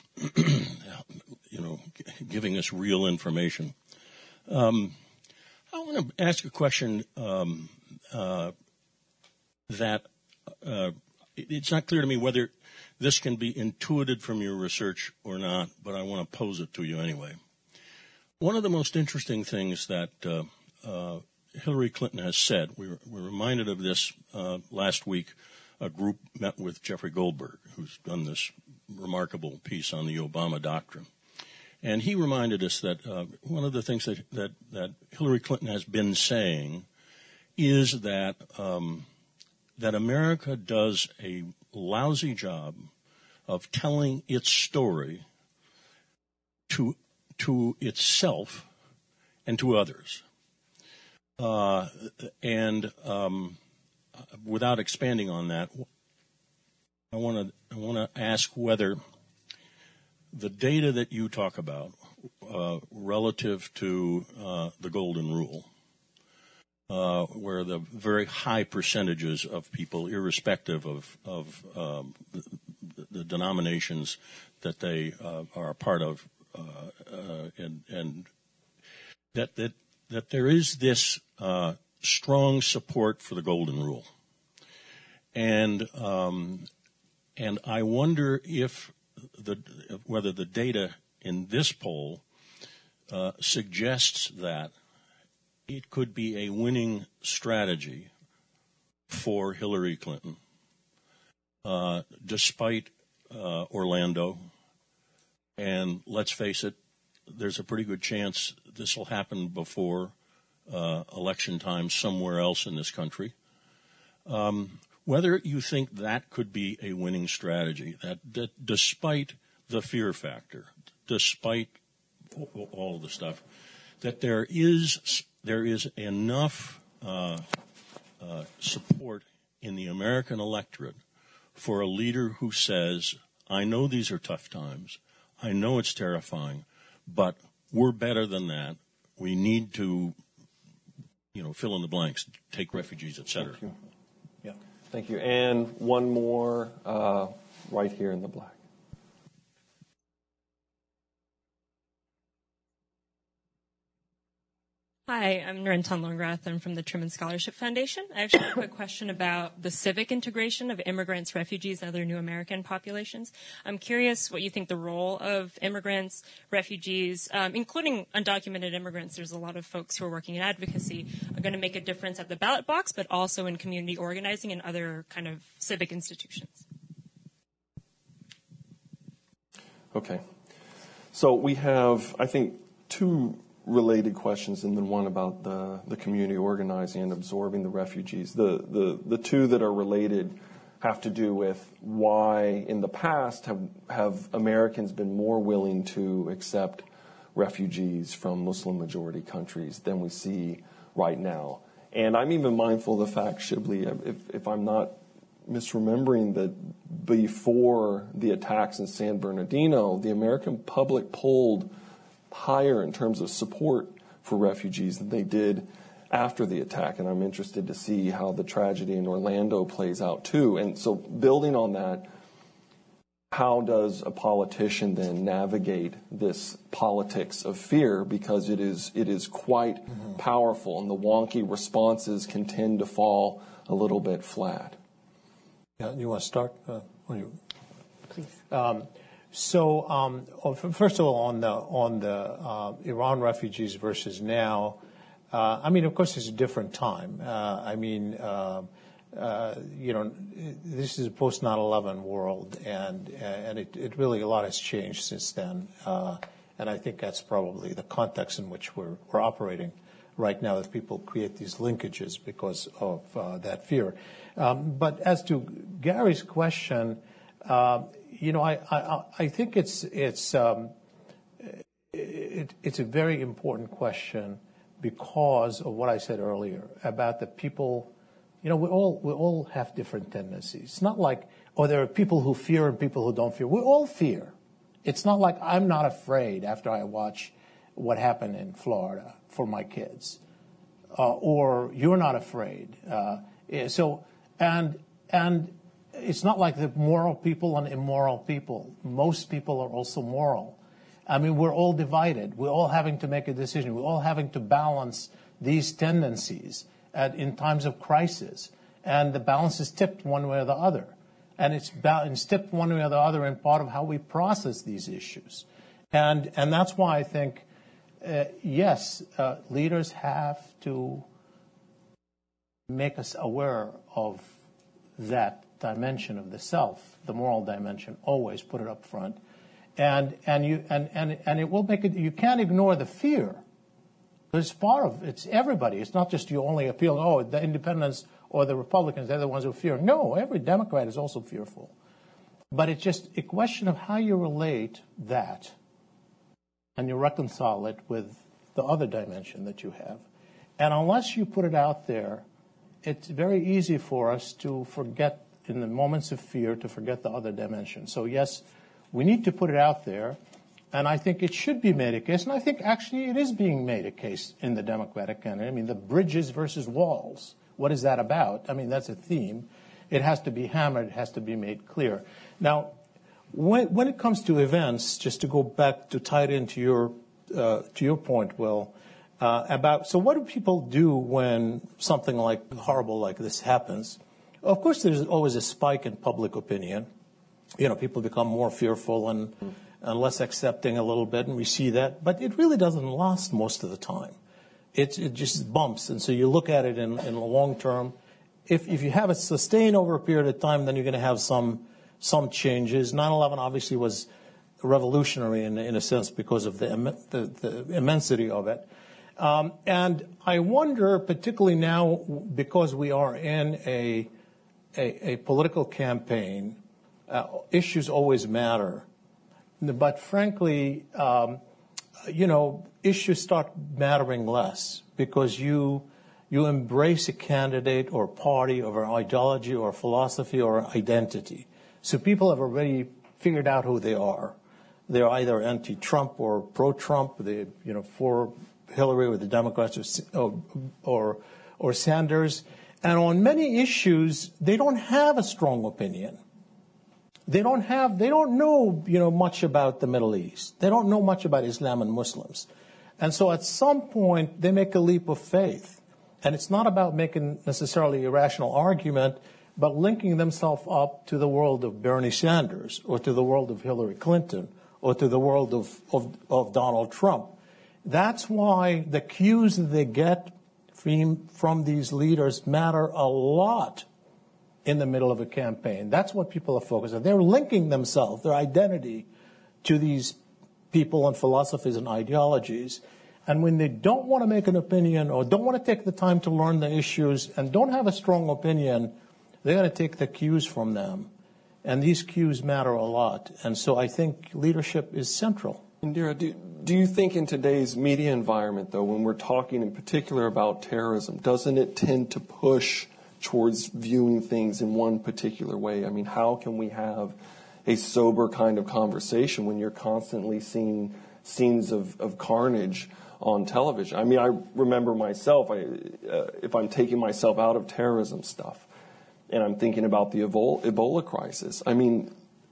giving us real information. I want to ask a question that it's not clear to me whether this can be intuited from your research or not, but I want to pose it to you anyway. One of the most interesting things that Hillary Clinton has said, we were reminded of this last week. A group met with Jeffrey Goldberg, who's done this remarkable piece on the Obama doctrine. And he reminded us that one of the things that Hillary Clinton has been saying is that that America does a lousy job of telling its story to itself and to others. Without expanding on that, I want to ask whether the data that you talk about relative to the Golden Rule where the very high percentages of people, irrespective of the denominations that they are a part of, and that there is this strong support for the Golden Rule, and I wonder if whether the data in this poll suggests that it could be a winning strategy for Hillary Clinton, despite Orlando. And let's face it, there's a pretty good chance this will happen before election time somewhere else in this country. Whether you think that could be a winning strategy, that despite the fear factor, despite all the stuff, that there is enough support in the American electorate for a leader who says, I know these are tough times, I know it's terrifying, but we're better than that. We need to, fill in the blanks, take refugees, et cetera. Thank you. Yeah. Thank you. And one more right here in the black. Hi, I'm Renton Longrath. I'm from the Truman Scholarship Foundation. I actually have a quick question about the civic integration of immigrants, refugees, and other new American populations. I'm curious what you think the role of immigrants, refugees, including undocumented immigrants. There's a lot of folks who are working in advocacy are going to make a difference at the ballot box, but also in community organizing and other kind of civic institutions. Okay. So we have, I think, two related questions and then one about the community organizing and absorbing the refugees. The two that are related have to do with why in the past have Americans been more willing to accept refugees from Muslim majority countries than we see right now. And I'm even mindful of the fact, Shibli, if I'm not misremembering, that before the attacks in San Bernardino, the American public polled higher in terms of support for refugees than they did after the attack. And I'm interested to see how the tragedy in Orlando plays out too. And so building on that, how does a politician then navigate this politics of fear? Because it is quite powerful, and the wonky responses can tend to fall a little bit flat. Yeah, you want to start? Please. So, first of all, on the Iran refugees versus now, of course, it's a different time. This is a post 9/11 world, and it really a lot has changed since then. And I think that's probably the context in which we're operating right now, that people create these linkages because of that fear. But as to Gary's question, I think it's a very important question because of what I said earlier about the people. We all have different tendencies. It's not like, there are people who fear and people who don't fear. We all fear. It's not like I'm not afraid after I watch what happened in Florida for my kids, or you're not afraid. And it's not like the moral people and immoral people. Most people are also moral. We're all divided. We're all having to make a decision. We're all having to balance these tendencies in times of crisis. And the balance is tipped one way or the other. And it's tipped one way or the other in part of how we process these issues. And that's why I think, leaders have to make us aware of that dimension of the self, the moral dimension. Always put it up front, and it will make it. You can't ignore the fear. It's part of it's everybody. It's not just you only appeal. The independents or the Republicans, they're the ones who fear. No, every Democrat is also fearful. But it's just a question of how you relate that, and you reconcile it with the other dimension that you have. And unless you put it out there, it's very easy for us to forget. In the moments of fear, to forget the other dimension. So yes, we need to put it out there, And I think it should be made a case, and I think actually it is being made a case in the Democratic candidate. I mean, the bridges versus walls, what is that about? I mean, that's a theme. It has to be hammered, it has to be made clear. Now, when it comes to events, just to go back to tie it into your point, Will, about, so what do people do when something like horrible like this happens? Of course, there's always a spike in public opinion. You know, people become more fearful and less accepting a little bit, and we see that. But it really doesn't last most of the time. It just bumps, and so you look at it in the long term. If you have it sustained over a period of time, then you're going to have some changes. 9/11 obviously was revolutionary in a sense because of the immensity of it. And I wonder, particularly now, because we are in a political campaign, issues always matter. But frankly, issues start mattering less because you embrace a candidate or party or ideology or philosophy or identity. So people have already figured out who they are. They're either anti-Trump or pro-Trump. They, for Hillary or the Democrats or Sanders. And on many issues, they don't have a strong opinion. They don't know, much about the Middle East. They don't know much about Islam and Muslims. And so at some point, they make a leap of faith. And it's not about making necessarily a rational argument, but linking themselves up to the world of Bernie Sanders or to the world of Hillary Clinton or to the world of Donald Trump. That's why the cues that they get from these leaders matter a lot in the middle of a campaign. That's what people are focused on. They're linking themselves, their identity, to these people and philosophies and ideologies. And when they don't want to make an opinion or don't want to take the time to learn the issues and don't have a strong opinion, they're going to take the cues from them. And these cues matter a lot. And so I think leadership is central. Indira, do you think in today's media environment, though, when we're talking in particular about terrorism, doesn't it tend to push towards viewing things in one particular way? I mean, how can we have a sober kind of conversation when you're constantly seeing scenes of carnage on television? I mean, I remember myself, if I'm taking myself out of terrorism stuff, and I'm thinking about the Ebola crisis, I mean,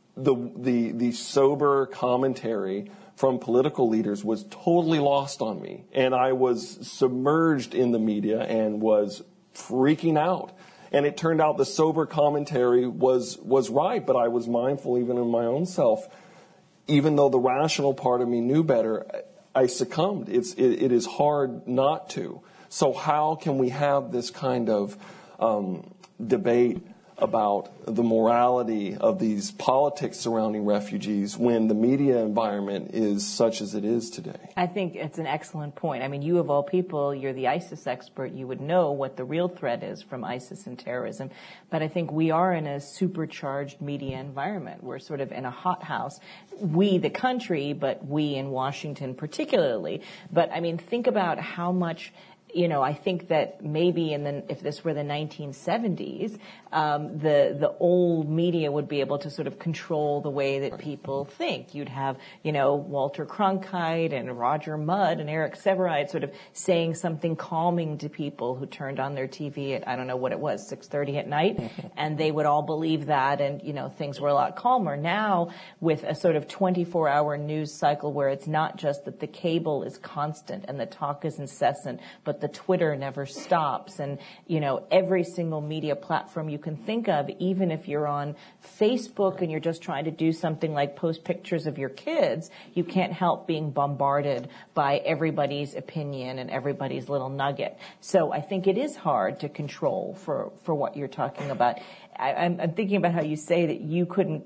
the sober commentary from political leaders was totally lost on me. And I was submerged in the media and was freaking out. And it turned out the sober commentary was right, but I was mindful even in my own self. Even though the rational part of me knew better, I succumbed. It is hard not to. So how can we have this kind of debate about the morality of these politics surrounding refugees when the media environment is such as it is today? I think it's an excellent point. I mean, you of all people, you're the ISIS expert. You would know what the real threat is from ISIS and terrorism. But I think we are in a supercharged media environment. We're sort of in a hothouse. We, the country, but we in Washington particularly. But, I mean, think about how much... I think that maybe if this were the 1970s, the old media would be able to sort of control the way that people think. You'd have, Walter Cronkite and Roger Mudd and Eric Sevareid sort of saying something calming to people who turned on their TV at, I don't know what it was, 6:30 at night, and they would all believe that, and, things were a lot calmer. Now, with a sort of 24-hour news cycle where it's not just that the cable is constant and the talk is incessant, but the Twitter never stops, and every single media platform you can think of, even if you're on Facebook and you're just trying to do something like post pictures of your kids, you can't help being bombarded by everybody's opinion and everybody's little nugget. So I think it is hard to control for what you're talking about. I'm thinking about how you say that you couldn't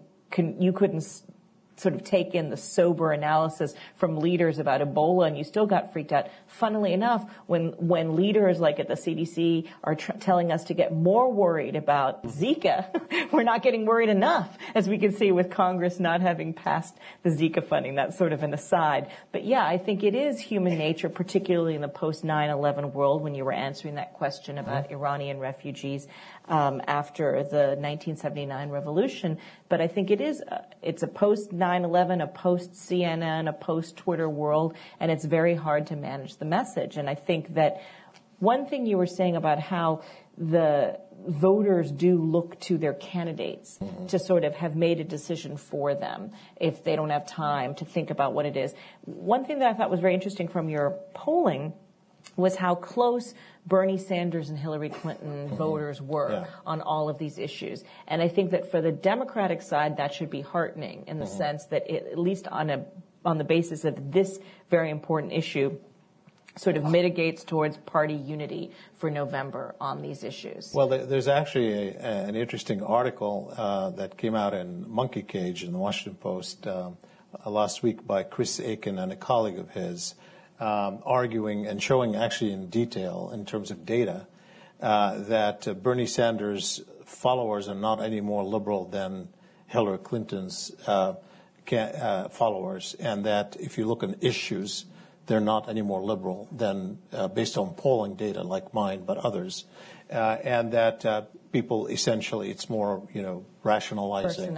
sort of take in the sober analysis from leaders about Ebola, and you still got freaked out. Funnily enough, when leaders like at the CDC are telling us to get more worried about Zika, we're not getting worried enough, as we can see with Congress not having passed the Zika funding. That's sort of an aside. But yeah, I think it is human nature, particularly in the post 9/11 world, when you were answering that question about Iranian refugees. after the 1979 revolution. But I think it's a post 9/11, a post CNN, a post Twitter world, and it's very hard to manage the message. And I think that one thing you were saying about how the voters do look to their candidates to sort of have made a decision for them if they don't have time to think about what it is. One thing that I thought was very interesting from your polling was how close Bernie Sanders and Hillary Clinton voters were on all of these issues. And I think that for the Democratic side, that should be heartening in the sense that it, at least on the basis of this very important issue, sort of mitigates towards party unity for November on these issues. Well, there's actually an interesting article that came out in Monkey Cage in the Washington Post last week by Chris Aiken and a colleague of his, arguing and showing actually in detail in terms of data that Bernie Sanders' followers are not any more liberal than Hillary Clinton's followers, and that if you look at issues, they're not any more liberal than based on polling data like mine, but others, and that people essentially it's more rationalizing.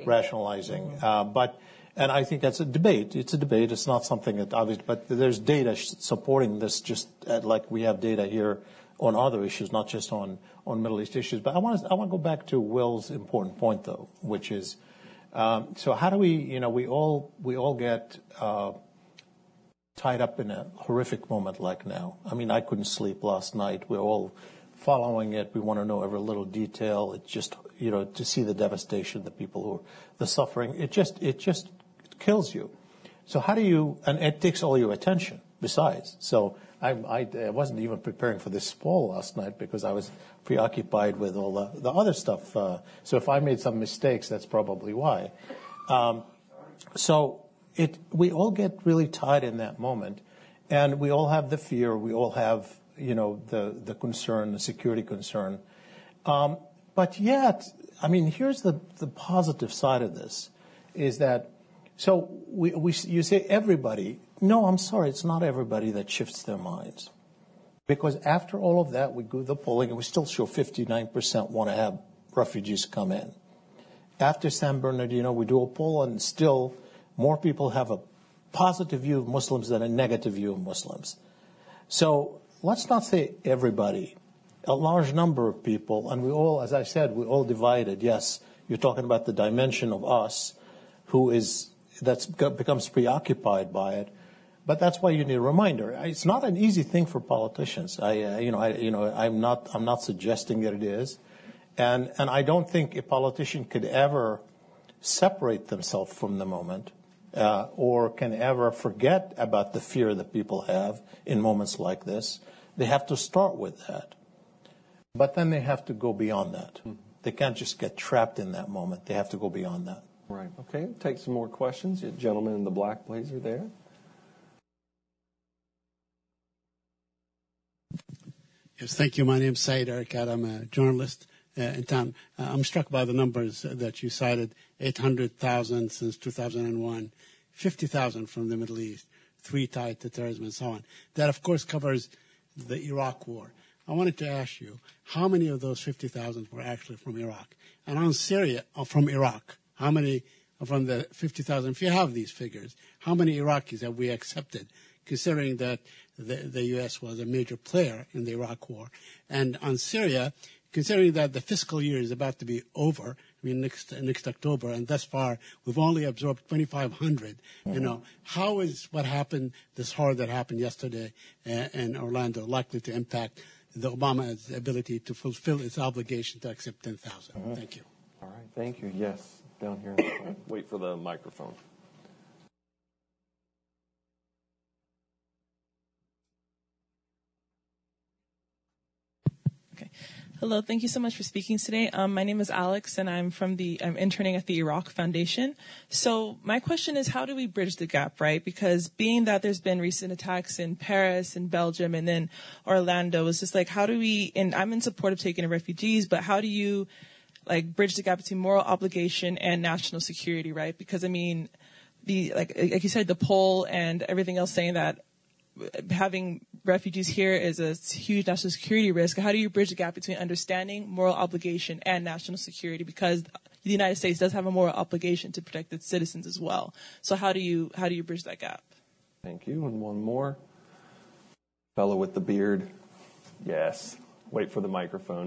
And I think that's a debate. It's a debate. It's not something that obviously, but there's data supporting this. Just like we have data here on other issues, not just on Middle East issues. But I want to go back to Will's important point though, which is so how do we we all get tied up in a horrific moment like now. I mean, I couldn't sleep last night. We're all following it. We want to know every little detail. It's just, to see the devastation, the suffering. It just kills you. So how do you, and it takes all your attention besides. So I wasn't even preparing for this poll last night because I was preoccupied with all the other stuff. So if I made some mistakes, that's probably why. We all get really tied in that moment, and we all have the fear. We all have, the concern, the security concern. But yet, I mean, here's the positive side of this, is that, so you say everybody. No, I'm sorry, it's not everybody that shifts their minds. Because after all of that, we do the polling, and we still show 59% want to have refugees come in. After San Bernardino, we do a poll, and still more people have a positive view of Muslims than a negative view of Muslims. So let's not say everybody. A large number of people, and we all, as I said, we're all divided. Yes, you're talking about the dimension of us that becomes preoccupied by it. But that's why you need a reminder. It's not an easy thing for politicians. I'm not suggesting that it is. And I don't think a politician could ever separate themselves from the moment. Or can ever forget about the fear that people have in moments like this. They have to start with that. But then they have to go beyond that. They can't just get trapped in that moment. They have to go beyond that. Right. Okay, take some more questions. The gentleman in the black blazer there. Yes, thank you. My name is Saeed Arikat. I'm a journalist in town. I'm struck by the numbers that you cited, 800,000 since 2001, 50,000 from the Middle East, 3 tied to terrorism and so on. That, of course, covers the Iraq war. I wanted to ask you, how many of those 50,000 were actually from Iraq? And on Syria, from Iraq, how many from the 50,000, if you have these figures, how many Iraqis have we accepted, considering that the U.S. was a major player in the Iraq war? And on Syria, considering that the fiscal year is about to be over, next October, and thus far we've only absorbed 2,500. How is what happened, this horror that happened yesterday in Orlando, likely to impact the Obama's ability to fulfill its obligation to accept 10,000? Thank you. All right, thank you. Yes, down here. Wait for the microphone. Okay. Hello, thank you so much for speaking today. My name is Alex, and I'm interning at the Iraq Foundation. So my question is, how do we bridge the gap, right? Because being that there's been recent attacks in Paris and Belgium and then Orlando, it's just like, how do we, and I'm in support of taking in refugees, but how do you bridge the gap between moral obligation and national security, right? Because like you said, the poll and everything else saying that having refugees here is a huge national security risk. How do you bridge the gap between understanding, moral obligation, and national security? Because the United States does have a moral obligation to protect its citizens as well. So how do you bridge that gap? Thank you. And one more. Fellow with the beard. Yes. Wait for the microphone.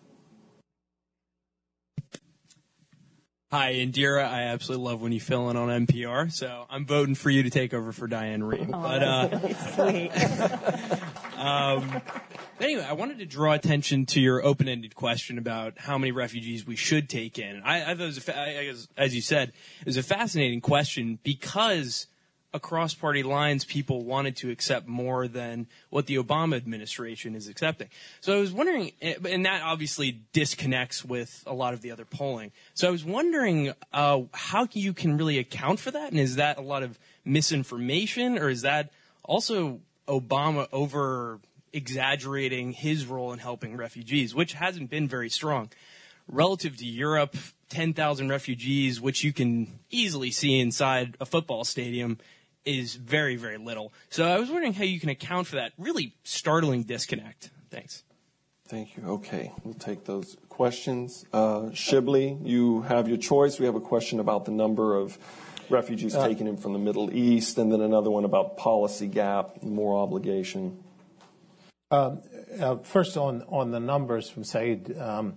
Hi, Indira. I absolutely love when you fill in on NPR, so I'm voting for you to take over for Diane Rehm. That's really sweet. Anyway, I wanted to draw attention to your open-ended question about how many refugees we should take in. I thought it was, as you said, it was a fascinating question because across party lines, people wanted to accept more than what the Obama administration is accepting. So I was wondering, and that obviously disconnects with a lot of the other polling. So I was wondering how you can really account for that, and is that a lot of misinformation, or is that also Obama over-exaggerating his role in helping refugees, which hasn't been very strong? Relative to Europe, 10,000 refugees, which you can easily see inside a football stadium, is very, very little. So I was wondering how you can account for that really startling disconnect. Thanks. Thank you. Okay, we'll take those questions. Shibley, you have your choice. We have a question about the number of refugees taken in from the Middle East, and then another one about policy gap, moral obligation. First, on the numbers from Said,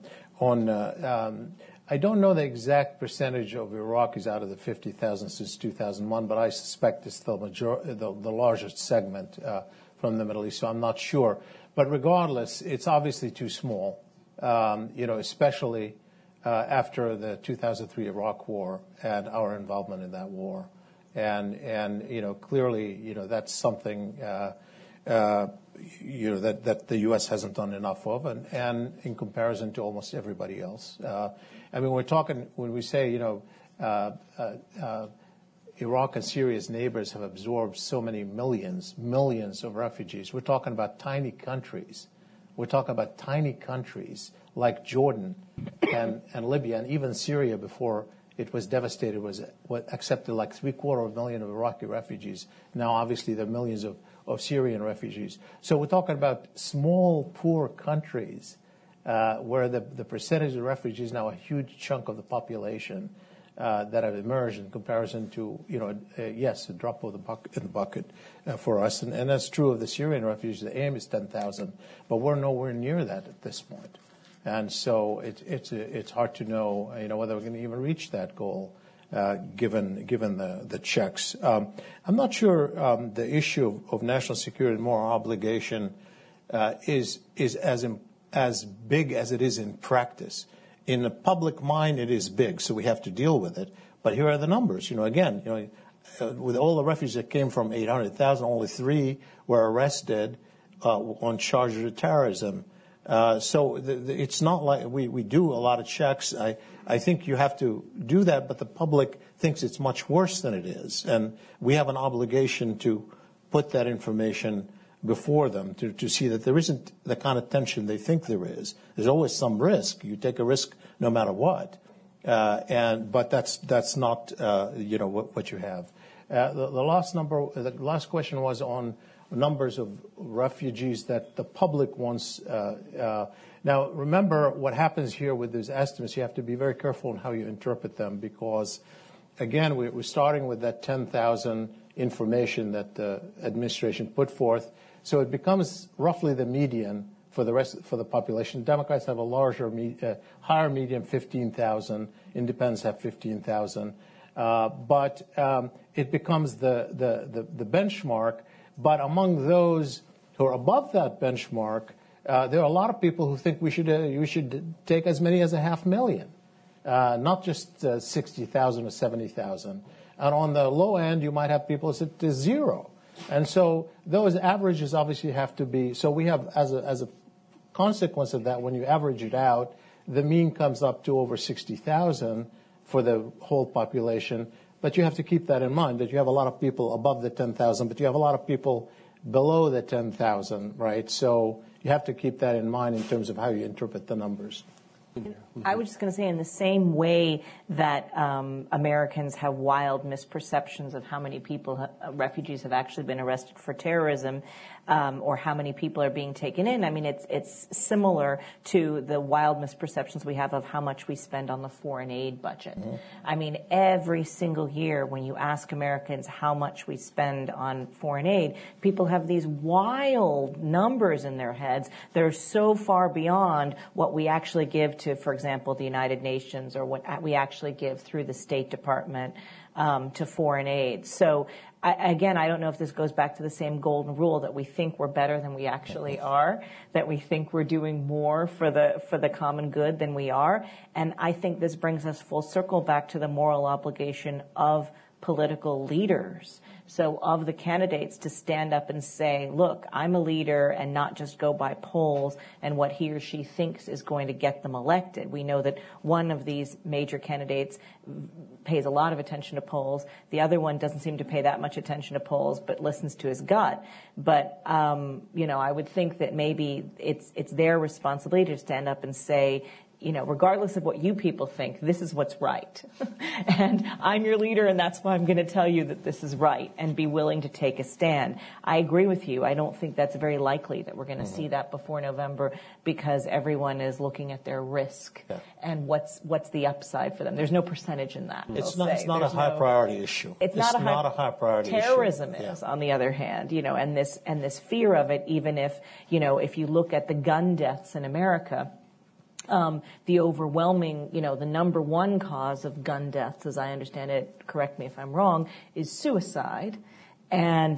I don't know the exact percentage of Iraqis out of the 50,000 since 2001, but I suspect it's the largest segment from the Middle East, so I'm not sure. But regardless, it's obviously too small, especially after the 2003 Iraq War and our involvement in that war. And clearly, that's something that the U.S. hasn't done enough of, and in comparison to almost everybody else. When we say, Iraq and Syria's neighbors have absorbed so many millions of refugees, we're talking about tiny countries. We're talking about tiny countries like Jordan and Libya, and even Syria before it was devastated accepted like 750,000 of Iraqi refugees. Now, obviously, there are millions of Syrian refugees. So we're talking about small, poor countries where the percentage of refugees is now a huge chunk of the population that have emerged in comparison to, a drop of in the bucket for us. And that's true of the Syrian refugees. The aim is 10,000, but we're nowhere near that at this point. And so it's hard to know, whether we're going to even reach that goal, given the checks. I'm not sure the issue of national security and moral obligation is as big as it is in practice. In the public mind, it is big, so we have to deal with it. But here are the numbers. With all the refugees that came from 800,000, only 3 were arrested on charges of terrorism. So it's not like we do a lot of checks. I think you have to do that, but the public thinks it's much worse than it is. And we have an obligation to put that information before them to see that there isn't the kind of tension they think there is. There's always some risk. You take a risk no matter what. But that's not, what you have. The last question was on numbers of refugees that the public wants. Now, remember what happens here with these estimates. You have to be very careful in how you interpret them because, again, we're starting with that 10,000 information that the administration put forth. So it becomes roughly the median for the population. Democrats have a higher median, 15,000. Independents have 15,000. But it becomes the benchmark. But among those who are above that benchmark, there are a lot of people who think we should take as many as 500,000, not just 60,000 or 70,000. And on the low end, you might have people who say 0. And so those averages obviously have to be. So we have, as a consequence of that, when you average it out, the mean comes up to over 60,000 for the whole population. But you have to keep that in mind, that you have a lot of people above the 10,000, but you have a lot of people below the 10,000, right? So you have to keep that in mind in terms of how you interpret the numbers. I was just going to say, in the same way that Americans have wild misperceptions of how many people, refugees, have actually been arrested for terrorism, or how many people are being taken in. I mean, it's similar to the wild misperceptions we have of how much we spend on the foreign aid budget. Mm-hmm. I mean, every single year when you ask Americans how much we spend on foreign aid, people have these wild numbers in their heads that are so far beyond what we actually give to, for example, the United Nations, or what we actually give through the State Department to foreign aid. So again, I don't know if this goes back to the same golden rule that we think we're better than we actually are, that we think we're doing more for the common good than we are. And I think this brings us full circle back to the moral obligation of political leaders. So of the candidates to stand up and say, look, I'm a leader, and not just go by polls and what he or she thinks is going to get them elected. We know that one of these major candidates pays a lot of attention to polls. The other one doesn't seem to pay that much attention to polls, but listens to his gut. But, I would think that maybe it's their responsibility to stand up and say, regardless of what you people think, this is what's right. And I'm your leader, and that's why I'm going to tell you that this is right, and be willing to take a stand. I agree with you. I don't think that's very likely that we're going to see that before November, because everyone is looking at their risk and what's the upside for them. There's no percentage in that. It's not a high priority issue. It's not a high priority issue. Terrorism is, on the other hand, and this fear of it, even if you look at the gun deaths in America, the overwhelming, the number one cause of gun deaths, as I understand it, correct me if I'm wrong, is suicide. And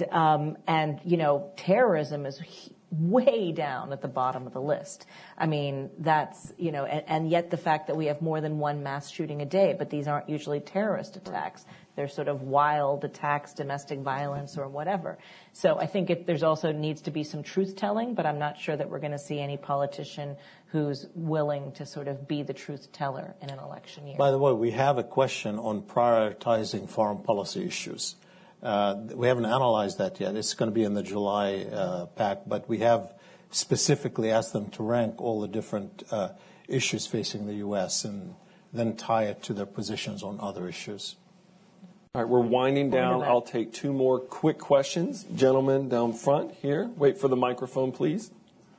terrorism is way down at the bottom of the list. I mean, that's, and yet the fact that we have more than one mass shooting a day, but these aren't usually terrorist attacks. They're sort of wild attacks, domestic violence, or whatever. So I think there's also needs to be some truth-telling, but I'm not sure that we're going to see any politician who's willing to sort of be the truth teller in an election year. By the way, we have a question on prioritizing foreign policy issues. We haven't analyzed that yet. It's going to be in the July pack, but we have specifically asked them to rank all the different issues facing the U.S. and then tie it to their positions on other issues. All right, we're winding down. I'll take two more quick questions. Gentlemen down front here. Wait for the microphone, please.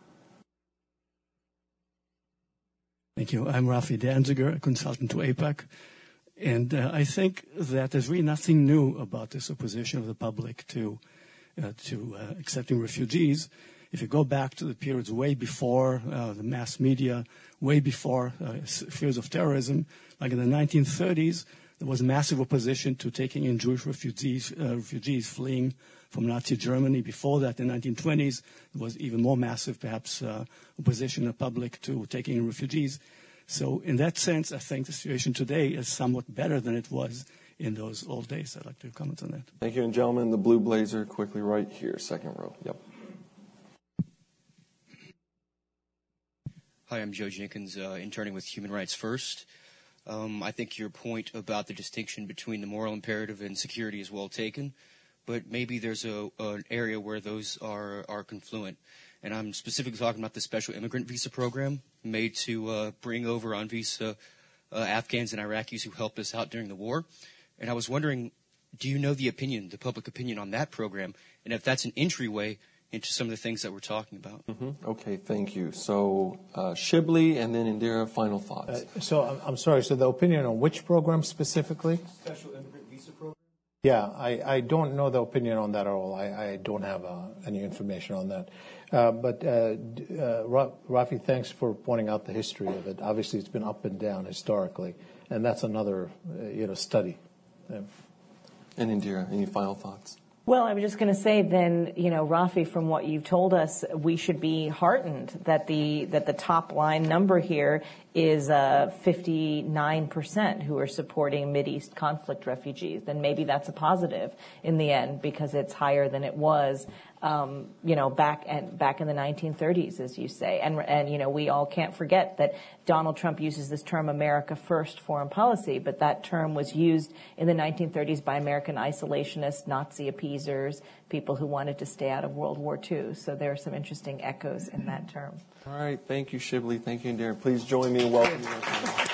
Thank you. I'm Rafi Danziger, a consultant to AIPAC. And I think that there's really nothing new about this opposition of the public to accepting refugees. If you go back to the periods way before the mass media, way before fears of terrorism, like in the 1930s, there was massive opposition to taking in Jewish refugees fleeing from Nazi Germany. Before that, in the 1920s, there was even more massive, perhaps, opposition in the public to taking in refugees. So in that sense, I think the situation today is somewhat better than it was in those old days. I'd like to comment on that. Thank you. And gentlemen, the blue blazer, quickly right here, second row. Yep. Hi, I'm Joe Jenkins, interning with Human Rights First. I think your point about the distinction between the moral imperative and security is well taken, but maybe there's an area where those are confluent. And I'm specifically talking about the special immigrant visa program made to bring over on visa Afghans and Iraqis who helped us out during the war. And I was wondering, do you know the public opinion on that program, and if that's an entryway into some of the things that we're talking about? Mm-hmm. Okay, thank you. So Shibli and then Indira, final thoughts. I'm sorry, so the opinion on which program specifically? Special immigrant visa program? Yeah, I don't know the opinion on that at all. I don't have any information on that. But Rafi, thanks for pointing out the history of it. Obviously, it's been up and down historically, and that's another study. And Indira, any final thoughts? Well, I was just going to say then, Rafi, from what you've told us, we should be heartened that the top line number here is 59% who are supporting Mideast conflict refugees. Then maybe that's a positive in the end, because it's higher than it was back in the 1930s, as you say. And we all can't forget that Donald Trump uses this term America First foreign policy, but that term was used in the 1930s by American isolationists, Nazi appeasers, people who wanted to stay out of World War II. So there are some interesting echoes in that term. All right. Thank you, Shibli. Thank you, Darren. Please join me in welcoming